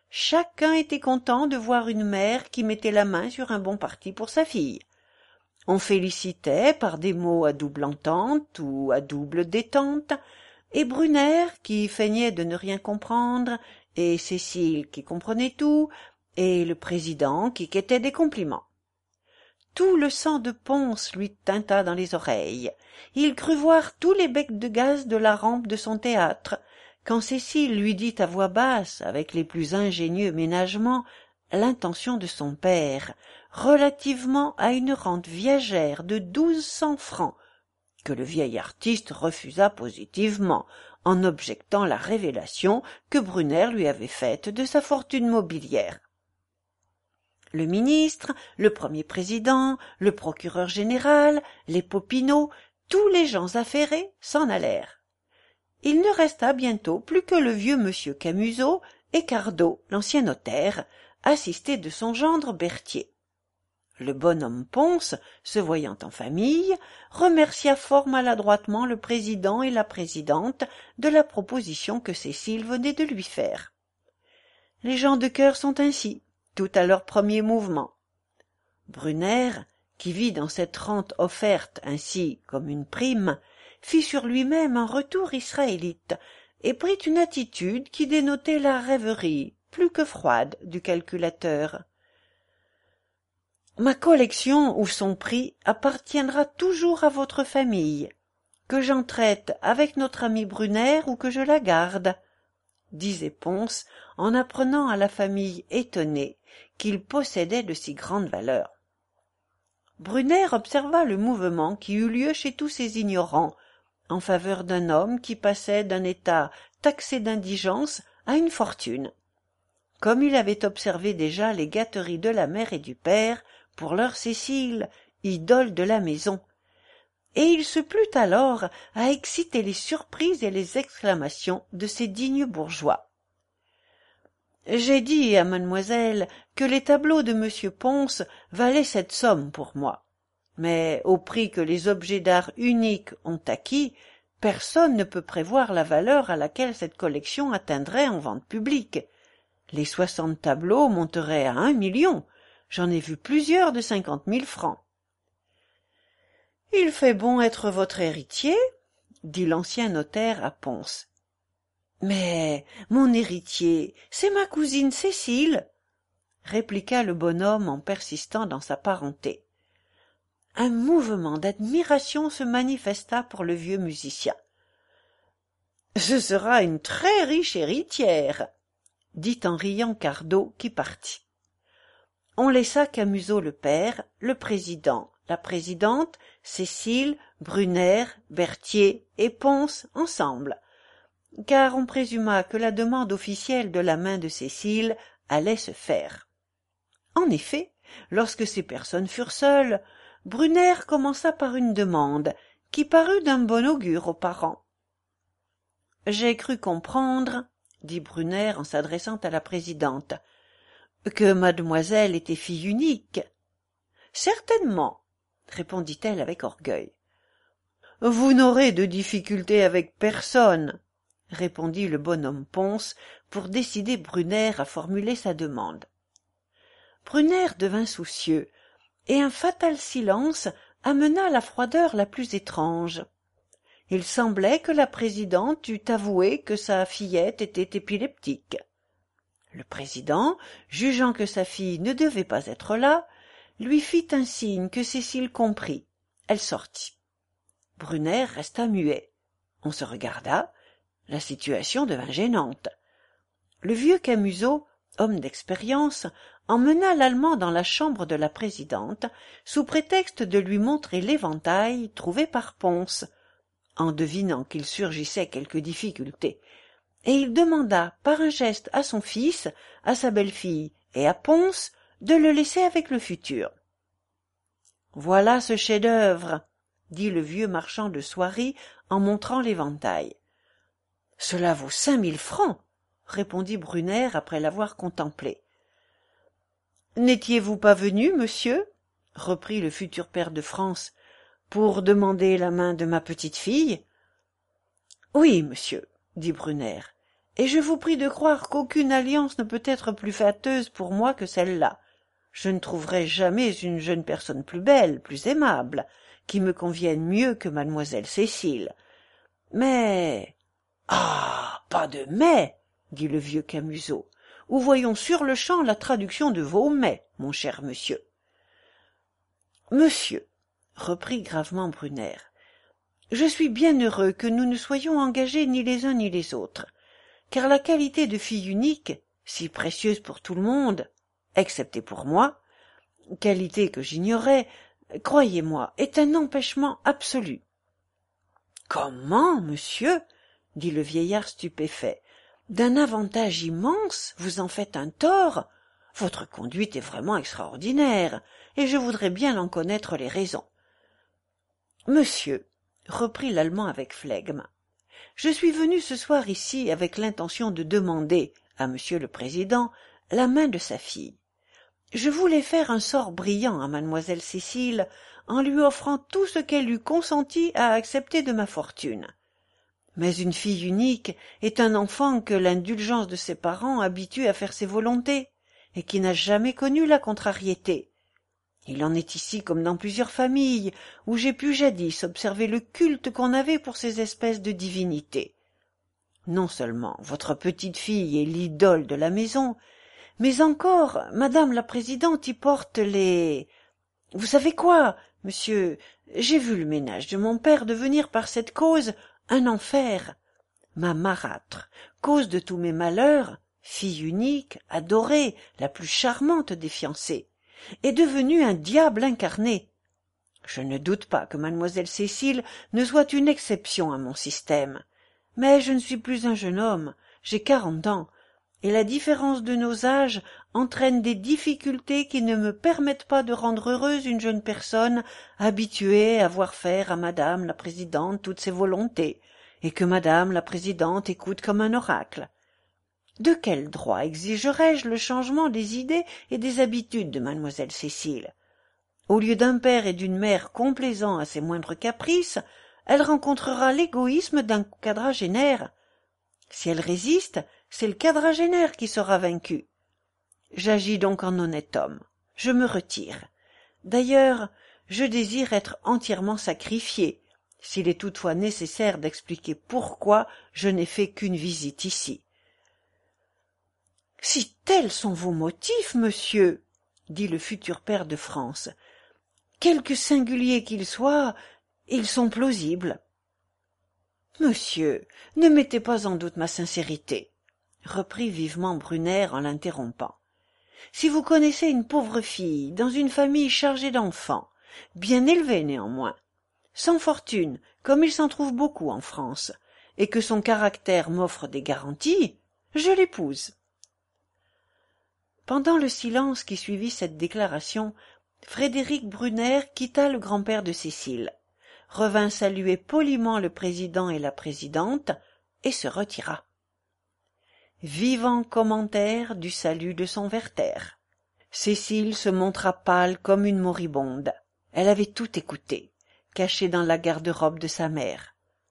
Speaker 1: Chacun était content de voir une mère qui mettait la main sur un bon parti pour sa fille. On félicitait par des mots à double entente ou à double détente, et Brunner, qui feignait de ne rien comprendre, et Cécile qui comprenait tout, et le président qui quêtait des compliments. Tout le sang de Pons lui tinta dans les oreilles. Il crut voir tous les becs de gaz de la rampe de son théâtre, quand Cécile lui dit à voix basse, avec les plus ingénieux ménagements, l'intention de son père, relativement à une rente viagère de 1200 francs, que le vieil artiste refusa positivement, en objectant la révélation que Brunner lui avait faite de sa fortune mobilière. Le ministre, le premier président, le procureur général, les Popinot, tous les gens affairés s'en allèrent. Il ne resta bientôt plus que le vieux monsieur Camusot et Cardot, l'ancien notaire, assisté de son gendre Berthier. Le bonhomme Pons, se voyant en famille, remercia fort maladroitement le président et la présidente de la proposition que Cécile venait de lui faire. Les gens de cœur sont ainsi, tout à leur premier mouvement. Brunner, qui vit dans cette rente offerte ainsi comme une prime, fit sur lui-même un retour israélite et prit une attitude qui dénotait la rêverie plus que froide du calculateur. Ma collection ou son prix appartiendra toujours à votre famille, que j'en traite avec notre ami Brunner ou que je la garde, disait Pons en apprenant à la famille étonnée qu'il possédait de si grandes valeurs. Brunner observa le mouvement qui eut lieu chez tous ces ignorants en faveur d'un homme qui passait d'un état taxé d'indigence à une fortune, comme il avait observé déjà les gâteries de la mère et du père pour leur Cécile, idole de la maison, et il se plut alors à exciter les surprises et les exclamations de ces dignes bourgeois. J'ai dit à mademoiselle que les tableaux de monsieur Pons valaient cette somme pour moi, mais au prix que les objets d'art uniques ont acquis, personne ne peut prévoir la valeur à laquelle cette collection atteindrait en vente publique. Les 60 tableaux monteraient à 1 million. J'en ai vu plusieurs de 50 000 francs. « Il fait bon être votre héritier, » dit l'ancien notaire à Pons. « Mais mon héritier, c'est ma cousine Cécile, » répliqua le bonhomme en persistant dans sa parenté. Un mouvement d'admiration se manifesta pour le vieux musicien. « Ce sera une très riche héritière, » dit en riant Cardot qui partit. On laissa Camusot le père, le président, la présidente, Cécile, Brunner, Berthier et Pons ensemble, car on présuma que la demande officielle de la main de Cécile allait se faire. En effet, lorsque ces personnes furent seules, Brunner commença par une demande qui parut d'un bon augure aux parents. « J'ai cru comprendre, » dit Brunner en s'adressant à la présidente, que mademoiselle était fille unique. « Certainement, » répondit-elle avec orgueil. « Vous n'aurez de difficulté avec personne, » répondit le bonhomme Pons pour décider Brunner à formuler sa demande. Brunner devint soucieux, et un fatal silence amena la froideur la plus étrange. Il semblait que la présidente eût avoué que sa fillette était épileptique. Le président, jugeant que sa fille ne devait pas être là, lui fit un signe que Cécile comprit. Elle sortit. Brunner resta muet. On se regarda. La situation devint gênante. Le vieux Camusot, homme d'expérience, emmena l'Allemand dans la chambre de la présidente, sous prétexte de lui montrer l'éventail trouvé par Pons, en devinant qu'il surgissait quelque difficulté, et il demanda par un geste à son fils, à sa belle-fille et à Pons de le laisser avec le futur. « Voilà ce chef-d'œuvre, » dit le vieux marchand de soieries en montrant l'éventail. « Cela vaut 5 000 francs, » répondit Brunner après l'avoir contemplé. « N'étiez-vous pas venu, monsieur, » reprit le futur pair de France, « pour demander la main de ma petite fille ? » « Oui, monsieur, » dit Brunner, et je vous prie de croire qu'aucune alliance ne peut être plus flatteuse pour moi que celle-là. Je ne trouverai jamais une jeune personne plus belle, plus aimable, qui me convienne mieux que mademoiselle Cécile. Mais... Ah, pas de mais, dit le vieux Camusot, ou voyons sur-le-champ la traduction de vos mais, mon cher monsieur. Monsieur, reprit gravement Brunner, je suis bien heureux que nous ne soyons engagés ni les uns ni les autres, car la qualité de fille unique, si précieuse pour tout le monde, excepté pour moi, qualité que j'ignorais, croyez-moi, est un empêchement absolu. Comment, monsieur, dit le vieillard stupéfait, d'un avantage immense, vous en faites un tort? Votre conduite est vraiment extraordinaire, et je voudrais bien en connaître les raisons. Monsieur, reprit l'Allemand avec flegme, je suis venu ce soir ici avec l'intention de demander à monsieur le président la main de sa fille. Je voulais faire un sort brillant à mademoiselle Cécile en lui offrant tout ce qu'elle eût consenti à accepter de ma fortune. Mais une fille unique est un enfant que l'indulgence de ses parents habitue à faire ses volontés, et qui n'a jamais connu la contrariété. Il en est ici comme dans plusieurs familles, où j'ai pu jadis observer le culte qu'on avait pour ces espèces de divinités. Non seulement votre petite fille est l'idole de la maison, mais encore madame la présidente y porte les... Vous savez quoi, monsieur, j'ai vu le ménage de mon père devenir par cette cause un enfer. Ma marâtre, cause de tous mes malheurs, fille unique, adorée, la plus charmante des fiancées, est devenue un diable incarné. Je ne doute pas que mademoiselle Cécile ne soit une exception à mon système, mais je ne suis plus un jeune homme, j'ai 40 ans, et la différence de nos âges entraîne des difficultés qui ne me permettent pas de rendre heureuse une jeune personne habituée à voir faire à madame la présidente toutes ses volontés, et que madame la présidente écoute comme un oracle. De quel droit exigerais-je le changement des idées et des habitudes de mademoiselle Cécile? Au lieu d'un père et d'une mère complaisants à ses moindres caprices, elle rencontrera l'égoïsme d'un quadragénaire. Si elle résiste, c'est le quadragénaire qui sera vaincu. J'agis donc en honnête homme. Je me retire. D'ailleurs, je désire être entièrement sacrifié, s'il est toutefois nécessaire d'expliquer pourquoi je n'ai fait qu'une visite ici. Si tels sont vos motifs, monsieur, dit le futur pair de France, quelque singuliers qu'ils soient, ils sont plausibles. Monsieur, ne mettez pas en doute ma sincérité, reprit vivement Brunner en l'interrompant. Si vous connaissez une pauvre fille dans une famille chargée d'enfants, bien élevée néanmoins, sans fortune, comme il s'en trouve beaucoup en France, et que son caractère m'offre des garanties, je l'épouse. Pendant le silence qui suivit cette déclaration, Frédéric Brunner quitta le grand-père de Cécile, revint saluer poliment le président et la présidente, et se retira. Vivant commentaire du salut de son Werther. Cécile se montra pâle comme une moribonde. Elle avait tout écouté, cachée dans la garde-robe de sa mère.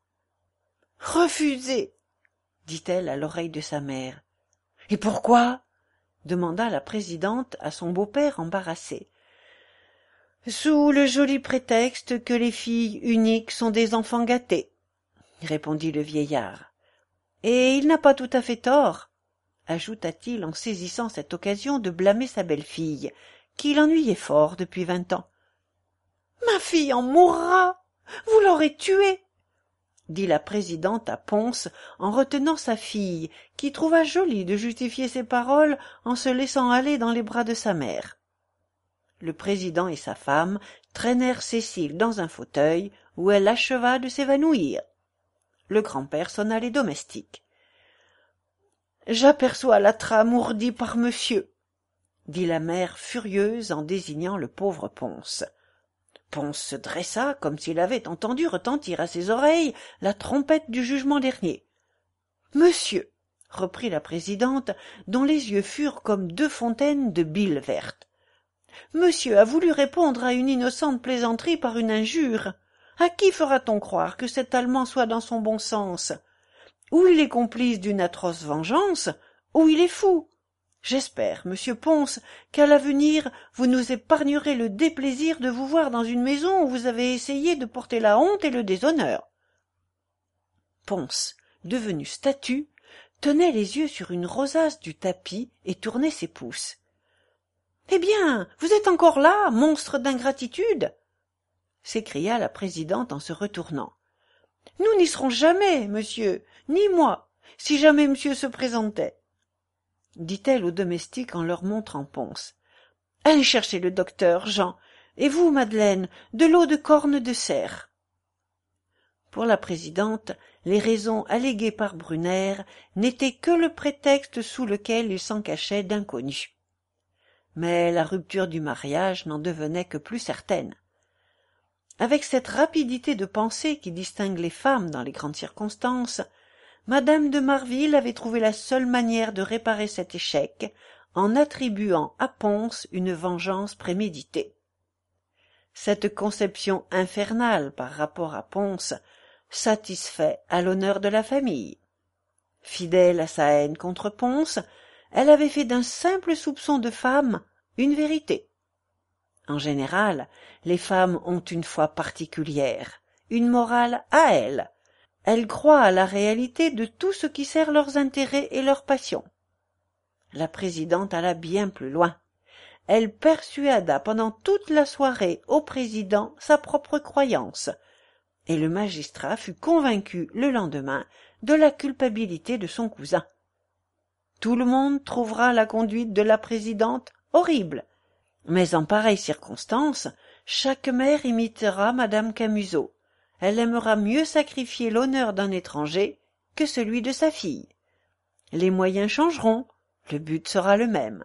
Speaker 1: « Refusé !» dit-elle à l'oreille de sa mère. « Et pourquoi ?» demanda la présidente à son beau-père embarrassé. « Sous le joli prétexte que les filles uniques sont des enfants gâtés, » répondit le vieillard. « Et il n'a pas tout à fait tort, » ajouta-t-il en saisissant cette occasion de blâmer sa belle-fille, qui l'ennuyait fort depuis 20 ans. « Ma fille en mourra, vous l'aurez tuée, » dit la présidente à Pons en retenant sa fille, qui trouva joli de justifier ses paroles en se laissant aller dans les bras de sa mère. Le président et sa femme traînèrent Cécile dans un fauteuil où elle acheva de s'évanouir. Le grand-père sonna les domestiques. « J'aperçois la trame ourdie par monsieur, » dit la mère furieuse en désignant le pauvre Pons. Pons se dressa comme s'il avait entendu retentir à ses oreilles la trompette du jugement dernier. « Monsieur, » reprit la présidente, dont les yeux furent comme 2 fontaines de bile verte, « monsieur a voulu répondre à une innocente plaisanterie par une injure. À qui fera-t-on croire que cet Allemand soit dans son bon sens? ou il est complice d'une atroce vengeance, ou il est fou. J'espère, monsieur Pons, qu'à l'avenir vous nous épargnerez le déplaisir de vous voir dans une maison où vous avez essayé de porter la honte et le déshonneur. Pons, devenu statue, tenait les yeux sur une rosace du tapis et tournait ses pouces. « Eh bien, vous êtes encore là, monstre d'ingratitude !» s'écria la présidente en se retournant. « Nous n'y serons jamais, monsieur, ni moi, si jamais monsieur se présentait, » dit-elle aux domestiques en leur montrant Pons. « Allez chercher le docteur, Jean, et vous, Madeleine, de l'eau de corne de cerf. » Pour la présidente, les raisons alléguées par Brunner n'étaient que le prétexte sous lequel il s'en cachait d'inconnu. Mais la rupture du mariage n'en devenait que plus certaine. Avec cette rapidité de pensée qui distingue les femmes dans les grandes circonstances, Madame de Marville avait trouvé la seule manière de réparer cet échec en attribuant à Pons une vengeance préméditée. Cette conception infernale par rapport à Pons satisfait à l'honneur de la famille. Fidèle à sa haine contre Pons, elle avait fait d'un simple soupçon de femme une vérité. En général, les femmes ont une foi particulière, une morale à elles. Elles croient à la réalité de tout ce qui sert leurs intérêts et leurs passions. La présidente alla bien plus loin. Elle persuada pendant toute la soirée au président sa propre croyance, et le magistrat fut convaincu le lendemain de la culpabilité de son cousin. Tout le monde trouvera la conduite de la présidente horrible, mais en pareille circonstance, chaque mère imitera madame Camusot. Elle aimera mieux sacrifier l'honneur d'un étranger que celui de sa fille. Les moyens changeront, le but sera le même.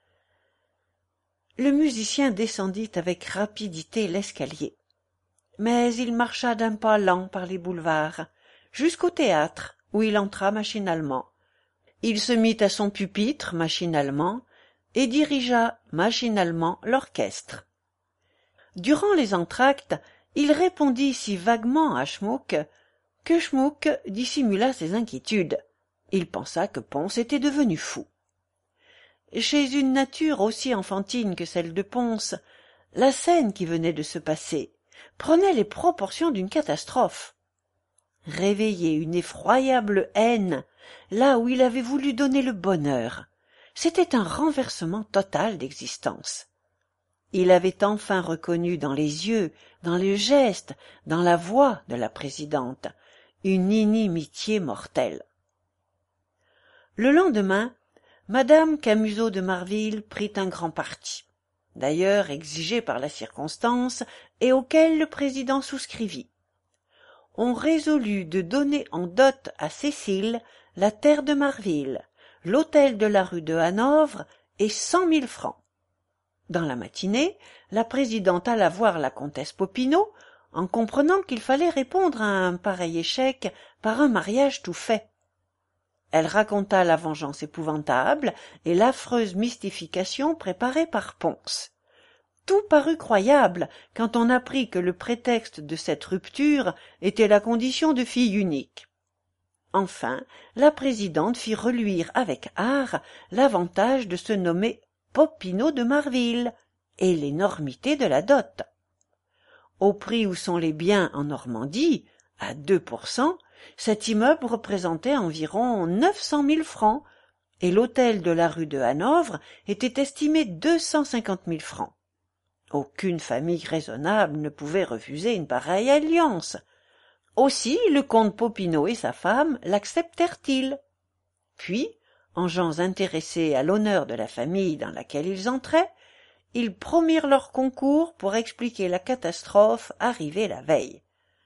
Speaker 1: Le musicien descendit avec rapidité l'escalier, mais il marcha d'un pas lent par les boulevards, jusqu'au théâtre, où il entra machinalement. Il se mit à son pupitre machinalement, et dirigea machinalement l'orchestre. Durant les entr'actes, il répondit si vaguement à Schmuck que Schmuck dissimula ses inquiétudes. Il pensa que Pons était devenu fou. Chez une nature aussi enfantine que celle de Pons, la scène qui venait de se passer prenait les proportions d'une catastrophe. Réveiller une effroyable haine là où il avait voulu donner le bonheur, c'était un renversement total d'existence. Il avait enfin reconnu dans les yeux, dans le geste, dans la voix de la présidente, une inimitié mortelle. Le lendemain, madame Camusot de Marville prit un grand parti, d'ailleurs exigé par la circonstance et auquel le président souscrivit. On résolut de donner en dot à Cécile la terre de Marville, l'hôtel de la rue de Hanovre et 100 000 francs. Dans la matinée, la présidente alla voir la comtesse Popinot, en comprenant qu'il fallait répondre à un pareil échec par un mariage tout fait. Elle raconta la vengeance épouvantable et l'affreuse mystification préparée par Pons. Tout parut croyable quand on apprit que le prétexte de cette rupture était la condition de fille unique. Enfin, la présidente fit reluire avec art l'avantage de se nommer Popinot de Marville et l'énormité de la dot. Au prix où sont les biens en Normandie, à 2%, cet immeuble représentait environ 900 000 francs et l'hôtel de la rue de Hanovre était estimé 250 000 francs. Aucune famille raisonnable ne pouvait refuser une pareille alliance. Aussi le comte Popinot et sa femme l'acceptèrent-ils. Puis, en gens intéressés à l'honneur de la famille dans laquelle ils entraient, ils promirent leur concours pour expliquer la catastrophe arrivée la veille.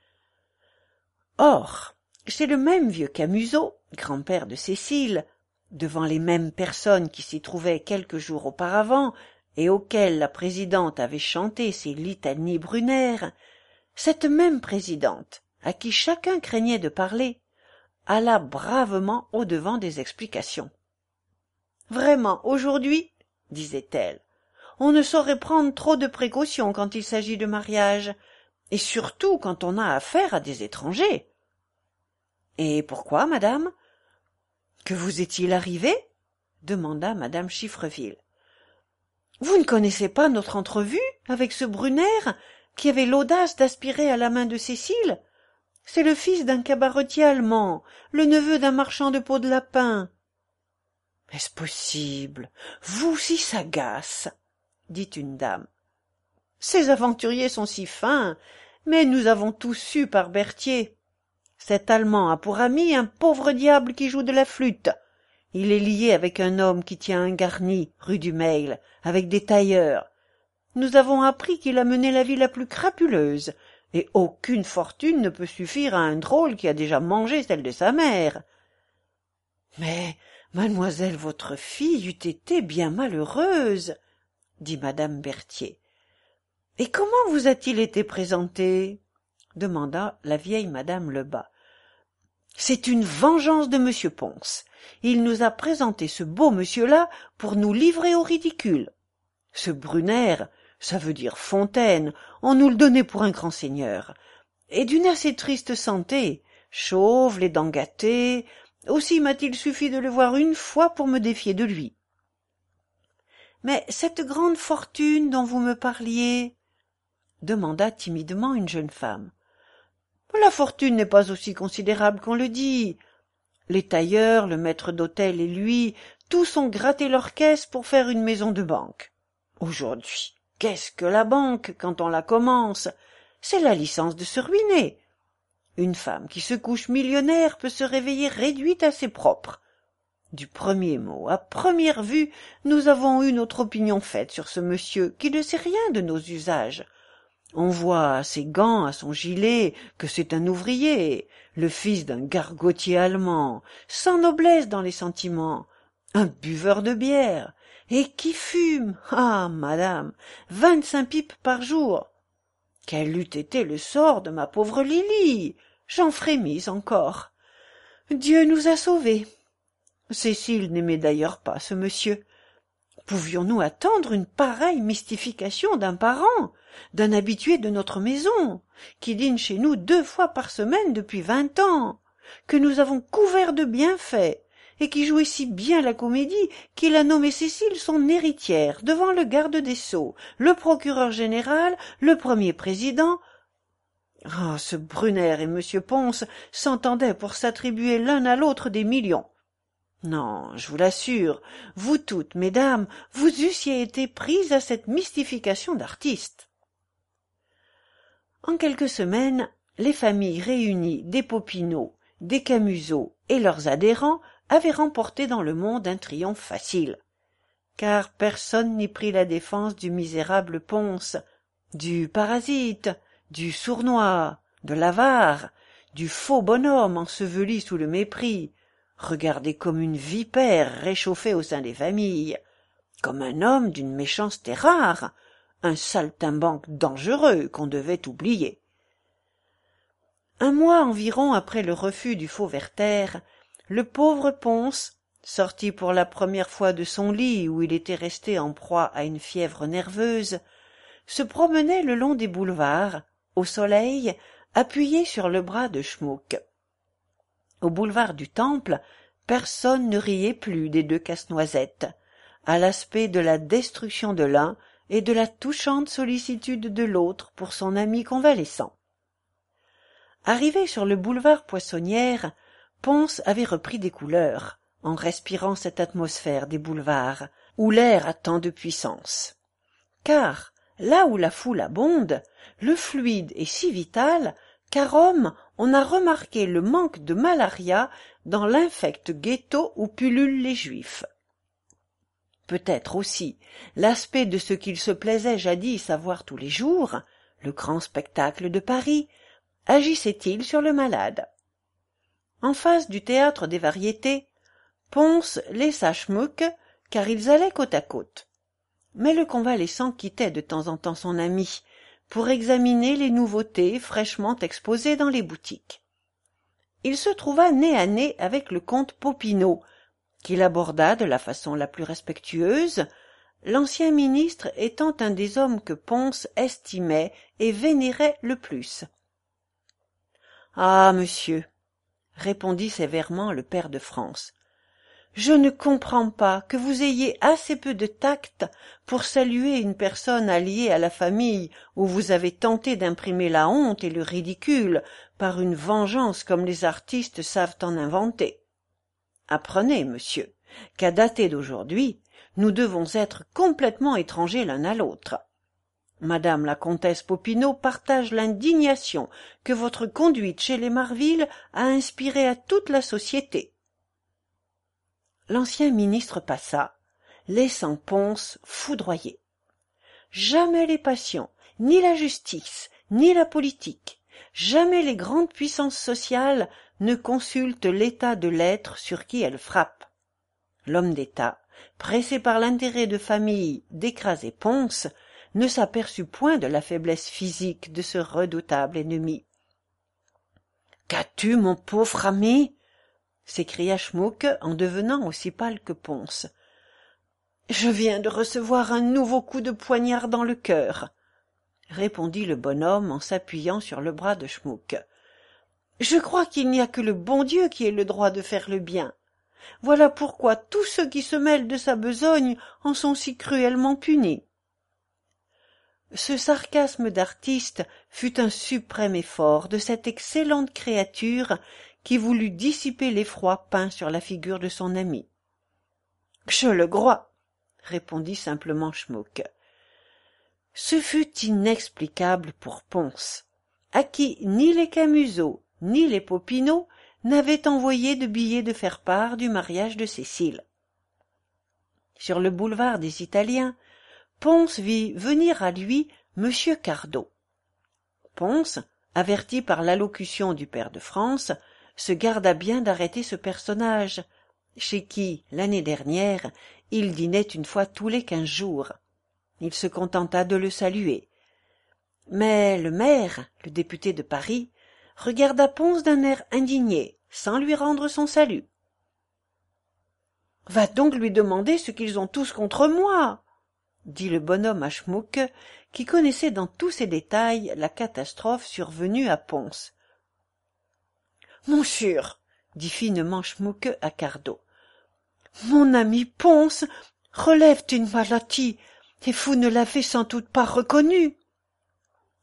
Speaker 1: Or, c'est le même vieux Camusot, grand-père de Cécile, devant les mêmes personnes qui s'y trouvaient quelques jours auparavant et auxquelles la présidente avait chanté ses litanies brunaires, cette même présidente, à qui chacun craignait de parler, alla bravement au-devant des explications. « Vraiment, aujourd'hui, disait-elle, on ne saurait prendre trop de précautions quand il s'agit de mariage, et surtout quand on a affaire à des étrangers. » Et pourquoi, madame? Que vous est-il arrivé? Demanda madame Chiffreville. Vous ne connaissez pas notre entrevue avec ce Brunner qui avait l'audace d'aspirer à la main de Cécile? C'est le fils d'un cabaretier allemand, le neveu d'un marchand de peau de lapin. Est-ce possible? Vous si sagace, dit une dame. Ces aventuriers sont si fins, mais nous avons tous su par Berthier. Cet Allemand a pour ami un pauvre diable qui joue de la flûte. Il est lié avec un homme qui tient un garni, rue du Mail, avec des tailleurs. Nous avons appris qu'il a mené la vie la plus crapuleuse, et aucune fortune ne peut suffire à un drôle qui a déjà mangé celle de sa mère. Mais, mademoiselle, votre fille eût été bien malheureuse, dit madame Berthier. Et comment vous a-t-il été présenté? Demanda la vieille madame Lebas. C'est une vengeance de monsieur Pons. Il nous a présenté ce beau monsieur-là pour nous livrer au ridicule. Ce Brunner, ça veut dire Fontaine, on nous le donnait pour un grand seigneur, et d'une assez triste santé, chauve, les dents gâtées. Aussi m'a-t-il suffi de le voir une fois pour me défier de lui. Mais cette grande fortune dont vous me parliez, demanda timidement une jeune femme. La fortune n'est pas aussi considérable qu'on le dit. Les tailleurs, le maître d'hôtel et lui, tous ont gratté leur caisse pour faire une maison de banque. Aujourd'hui, qu'est-ce que la banque quand on la commence? C'est la licence de se ruiner. Une femme qui se couche millionnaire peut se réveiller réduite à ses propres. Du premier mot, à première vue, nous avons eu notre opinion faite sur ce monsieur qui ne sait rien de nos usages. On voit à ses gants, à son gilet, que c'est un ouvrier, le fils d'un gargotier allemand, sans noblesse dans les sentiments, un buveur de bière, et qui fume, ah, madame, 25 pipes par jour. Quel eût été le sort de ma pauvre Lily? J'en frémis encore. Dieu nous a sauvés. Cécile n'aimait d'ailleurs pas ce monsieur. Pouvions-nous attendre une pareille mystification d'un parent, d'un habitué de notre maison, qui dîne chez nous 2 fois par semaine depuis 20 ans, que nous avons couvert de bienfaits, et qui jouait si bien la comédie qu'il a nommé Cécile son héritière devant le garde des Sceaux, le procureur général, le premier président. Ah, ce Brunner et M. Pons s'entendaient pour s'attribuer l'un à l'autre des millions. Non, je vous l'assure, vous toutes, mesdames, vous eussiez été prises à cette mystification d'artiste. En quelques semaines, les familles réunies des Popinot, des Camusot et leurs adhérents avaient remporté dans le monde un triomphe facile, car personne n'y prit la défense du misérable Pons, du parasite, du sournois, de l'avare, du faux bonhomme enseveli sous le mépris, regardé comme une vipère réchauffée au sein des familles, comme un homme d'une méchanceté rare, un saltimbanque dangereux qu'on devait oublier. Un mois environ après le refus du faux Werther, le pauvre Pons, sorti pour la première fois de son lit où il était resté en proie à une fièvre nerveuse, se promenait le long des boulevards, au soleil, appuyé sur le bras de Schmuck. Au boulevard du Temple, personne ne riait plus des 2 casse-noisettes, à l'aspect de la destruction de l'un et de la touchante sollicitude de l'autre pour son ami convalescent. Arrivé sur le boulevard Poissonnière, Pons avait repris des couleurs, en respirant cette atmosphère des boulevards, où l'air a tant de puissance. Car, là où la foule abonde, le fluide est si vital qu'à Rome on a remarqué le manque de malaria dans l'infect ghetto où pullulent les Juifs. Peut-être aussi l'aspect de ce qu'il se plaisait jadis à voir tous les jours, le grand spectacle de Paris, agissait-il sur le malade. En face du théâtre des Variétés, Pons laissa Schmuck, car ils allaient côte à côte. Mais le convalescent quittait de temps en temps son ami, pour examiner les nouveautés fraîchement exposées dans les boutiques. Il se trouva nez à nez avec le comte Popinot, qu'il aborda de la façon la plus respectueuse, l'ancien ministre étant un des hommes que Pons estimait et vénérait le plus. « Ah, monsieur, répondit sévèrement le pair de France. Je ne comprends pas que vous ayez assez peu de tact pour saluer une personne alliée à la famille où vous avez tenté d'imprimer la honte et le ridicule par une vengeance comme les artistes savent en inventer. Apprenez, monsieur, qu'à dater d'aujourd'hui, nous devons être complètement étrangers l'un à l'autre. Madame la comtesse Popinot partage l'indignation que votre conduite chez les Marville a inspirée à toute la société. L'ancien ministre passa, laissant Pons foudroyé. Jamais les passions, ni la justice, ni la politique, jamais les grandes puissances sociales ne consultent l'état de l'être sur qui elles frappent. L'homme d'État, pressé par l'intérêt de famille d'écraser Pons, ne s'aperçut point de la faiblesse physique de ce redoutable ennemi. « Qu'as-tu, mon pauvre ami ?» s'écria Schmuck en devenant aussi pâle que Pons. « Je viens de recevoir un nouveau coup de poignard dans le cœur, » répondit le bonhomme en s'appuyant sur le bras de Schmuck. « Je crois qu'il n'y a que le bon Dieu qui ait le droit de faire le bien. Voilà pourquoi tous ceux qui se mêlent de sa besogne en sont si cruellement punis. » Ce sarcasme d'artiste fut un suprême effort de cette excellente créature qui voulut dissiper l'effroi peint sur la figure de son ami. « Je le crois, » répondit simplement Schmuck. Ce fut inexplicable pour Pons, à qui ni les Camusot ni les Popinot n'avaient envoyé de billets de faire-part du mariage de Cécile. Sur le boulevard des Italiens, Pons vit venir à lui Monsieur Cardot. Pons, averti par l'allocution du pair de France, se garda bien d'arrêter ce personnage, chez qui, l'année dernière, il dînait une fois tous les 15 jours. Il se contenta de le saluer. Mais le maire, le député de Paris, regarda Pons d'un air indigné, sans lui rendre son salut. « Va donc lui demander ce qu'ils ont tous contre moi !» dit le bonhomme à Schmuck, qui connaissait dans tous ses détails la catastrophe survenue à Pons. « Monsieur, dit finement Schmuck à Cardot, mon ami Pons relève d'une maladie, et vous ne l'avez sans doute pas reconnu. »« Parfaitement. »«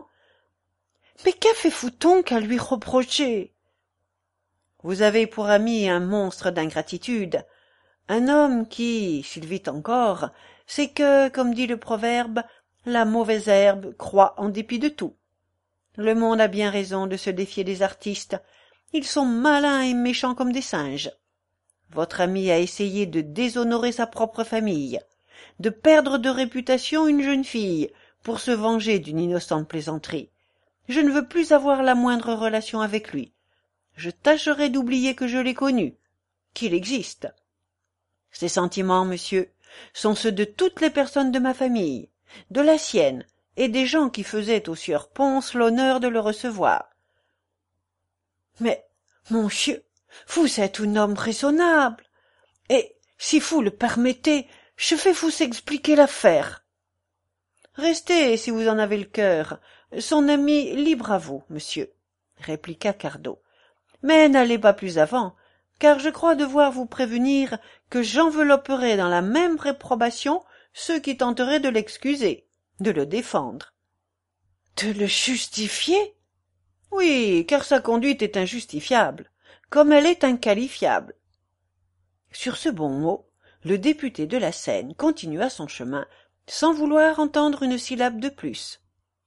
Speaker 1: Mais qu'avez-vous donc à lui reprocher ?»« Vous avez pour ami un monstre d'ingratitude, un homme qui, s'il vit encore, c'est que, comme dit le proverbe, la mauvaise herbe croît en dépit de tout. Le monde a bien raison de se défier des artistes. Ils sont malins et méchants comme des singes. Votre ami a essayé de déshonorer sa propre famille, de perdre de réputation une jeune fille pour se venger d'une innocente plaisanterie. Je ne veux plus avoir la moindre relation avec lui. Je tâcherai d'oublier que je l'ai connu, qu'il existe. Ces sentiments, monsieur, sont ceux de toutes les personnes de ma famille, de la sienne et des gens qui faisaient au sieur Pons l'honneur de le recevoir. Mais, monsieur, vous êtes un homme raisonnable, et, si vous le permettez, je vais vous expliquer l'affaire. Restez, si vous en avez le cœur, son ami libre à vous, monsieur, répliqua Cardot. Mais n'allez pas plus avant, car je crois devoir vous prévenir que j'envelopperai dans la même réprobation ceux qui tenteraient de l'excuser, de le défendre. De le justifier? Oui, car sa conduite est injustifiable, comme elle est inqualifiable. Sur ce bon mot, le député de la Seine continua son chemin, sans vouloir entendre une syllabe de plus.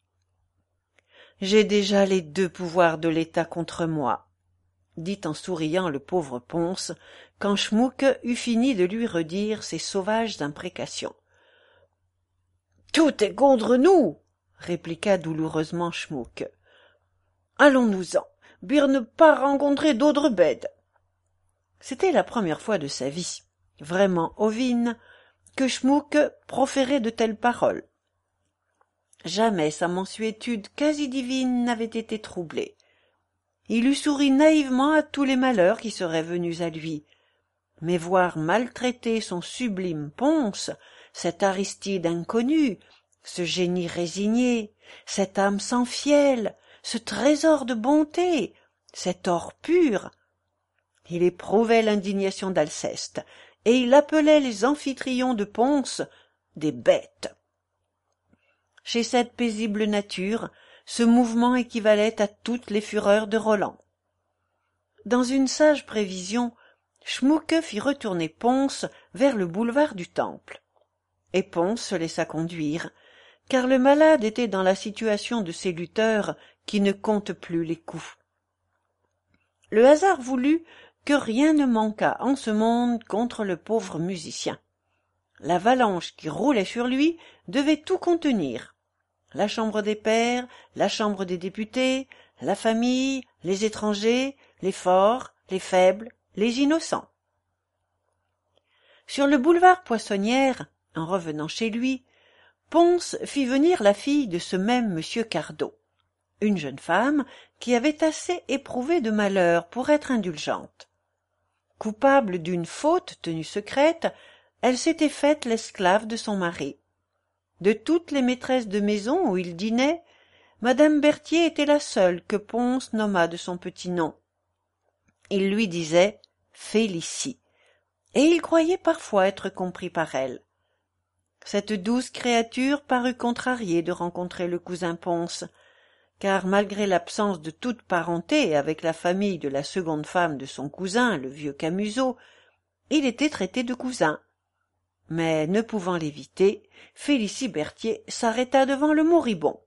Speaker 1: J'ai déjà les 2 pouvoirs de l'État contre moi, dit en souriant le pauvre Pons, quand Schmuck eut fini de lui redire ses sauvages imprécations. « Tout est contre nous !» répliqua douloureusement Schmuck. « Allons-nous-en, pour ne pas rencontrer d'autres bêtes. » C'était la première fois de sa vie, vraiment ovine, que Schmuck proférait de telles paroles. Jamais sa mansuétude quasi divine n'avait été troublée. Il eût souri naïvement à tous les malheurs qui seraient venus à lui. Mais voir maltraiter son sublime Pons, cet Aristide inconnu, ce génie résigné, cette âme sans fiel, ce trésor de bonté, cet or pur. Il éprouvait l'indignation d'Alceste, et il appelait les amphitryon de Pons des bêtes. Chez cette paisible nature, ce mouvement équivalait à toutes les fureurs de Roland. Dans une sage prévision, Schmucke fit retourner Pons vers le boulevard du Temple. Et Pons se laissa conduire, car le malade était dans la situation de ces lutteurs qui ne comptent plus les coups. Le hasard voulut que rien ne manquât en ce monde contre le pauvre musicien. L'avalanche qui roulait sur lui devait tout contenir. La chambre des pairs, la chambre des députés, la famille, les étrangers, les forts, les faibles, les innocents. Sur le boulevard Poissonnière, en revenant chez lui, Pons fit venir la fille de ce même M. Cardot, une jeune femme qui avait assez éprouvé de malheur pour être indulgente. Coupable d'une faute tenue secrète, elle s'était faite l'esclave de son mari. De toutes les maîtresses de maison où il dînait, madame Berthier était la seule que Pons nomma de son petit nom. Il lui disait « Félicie », et il croyait parfois être compris par elle. Cette douce créature parut contrariée de rencontrer le cousin Pons, car malgré l'absence de toute parenté avec la famille de la seconde femme de son cousin, le vieux Camusot, il était traité de cousin. Mais ne pouvant l'éviter, Félicie Berthier s'arrêta devant le moribond.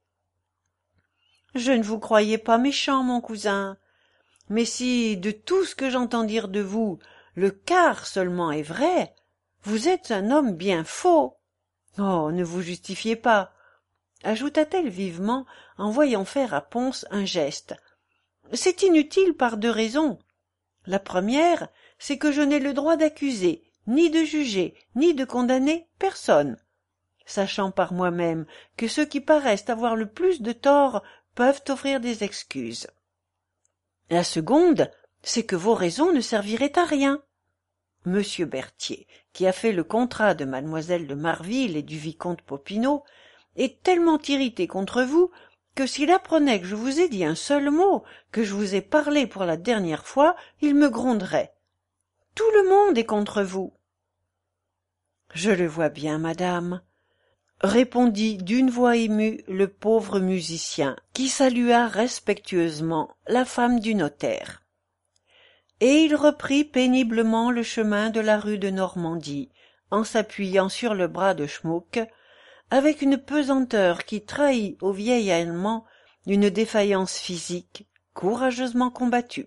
Speaker 1: « Je ne vous croyais pas méchant, mon cousin, mais si, de tout ce que j'entends dire de vous, le quart seulement est vrai, vous êtes un homme bien faux. Oh, ne vous justifiez pas, ajouta-t-elle vivement en voyant faire à Pons un geste. C'est inutile par deux raisons. La première, c'est que je n'ai le droit d'accuser, ni de juger, ni de condamner personne, sachant par moi-même que ceux qui paraissent avoir le plus de tort peuvent offrir des excuses. La seconde, c'est que vos raisons ne serviraient à rien. Monsieur Berthier, qui a fait le contrat de mademoiselle de Marville et du vicomte Popinot, est tellement irrité contre vous que s'il apprenait que je vous ai dit un seul mot, que je vous ai parlé pour la dernière fois, il me gronderait. Tout le monde est contre vous. Je le vois bien, madame, répondit d'une voix émue le pauvre musicien, qui salua respectueusement la femme du notaire. Et il reprit péniblement le chemin de la rue de Normandie, en s'appuyant sur le bras de Schmucke, avec une pesanteur qui trahit au vieil Allemand une défaillance physique courageusement combattue.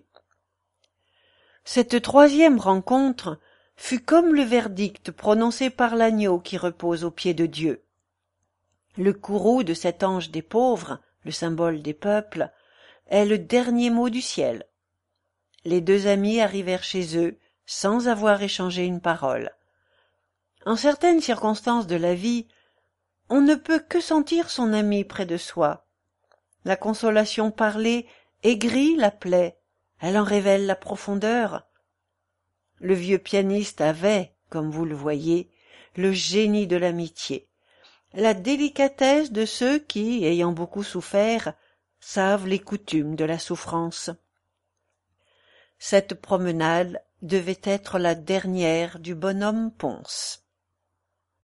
Speaker 1: Cette troisième rencontre fut comme le verdict prononcé par l'agneau qui repose aux pieds de Dieu. Le courroux de cet ange des pauvres, le symbole des peuples, est le dernier mot du ciel. Les deux amis arrivèrent chez eux sans avoir échangé une parole. En certaines circonstances de la vie, on ne peut que sentir son ami près de soi. La consolation parlée aigrit la plaie, elle en révèle la profondeur. Le vieux pianiste avait, comme vous le voyez, le génie de l'amitié, la délicatesse de ceux qui, ayant beaucoup souffert, savent les coutumes de la souffrance. Cette promenade devait être la dernière du bonhomme Pons.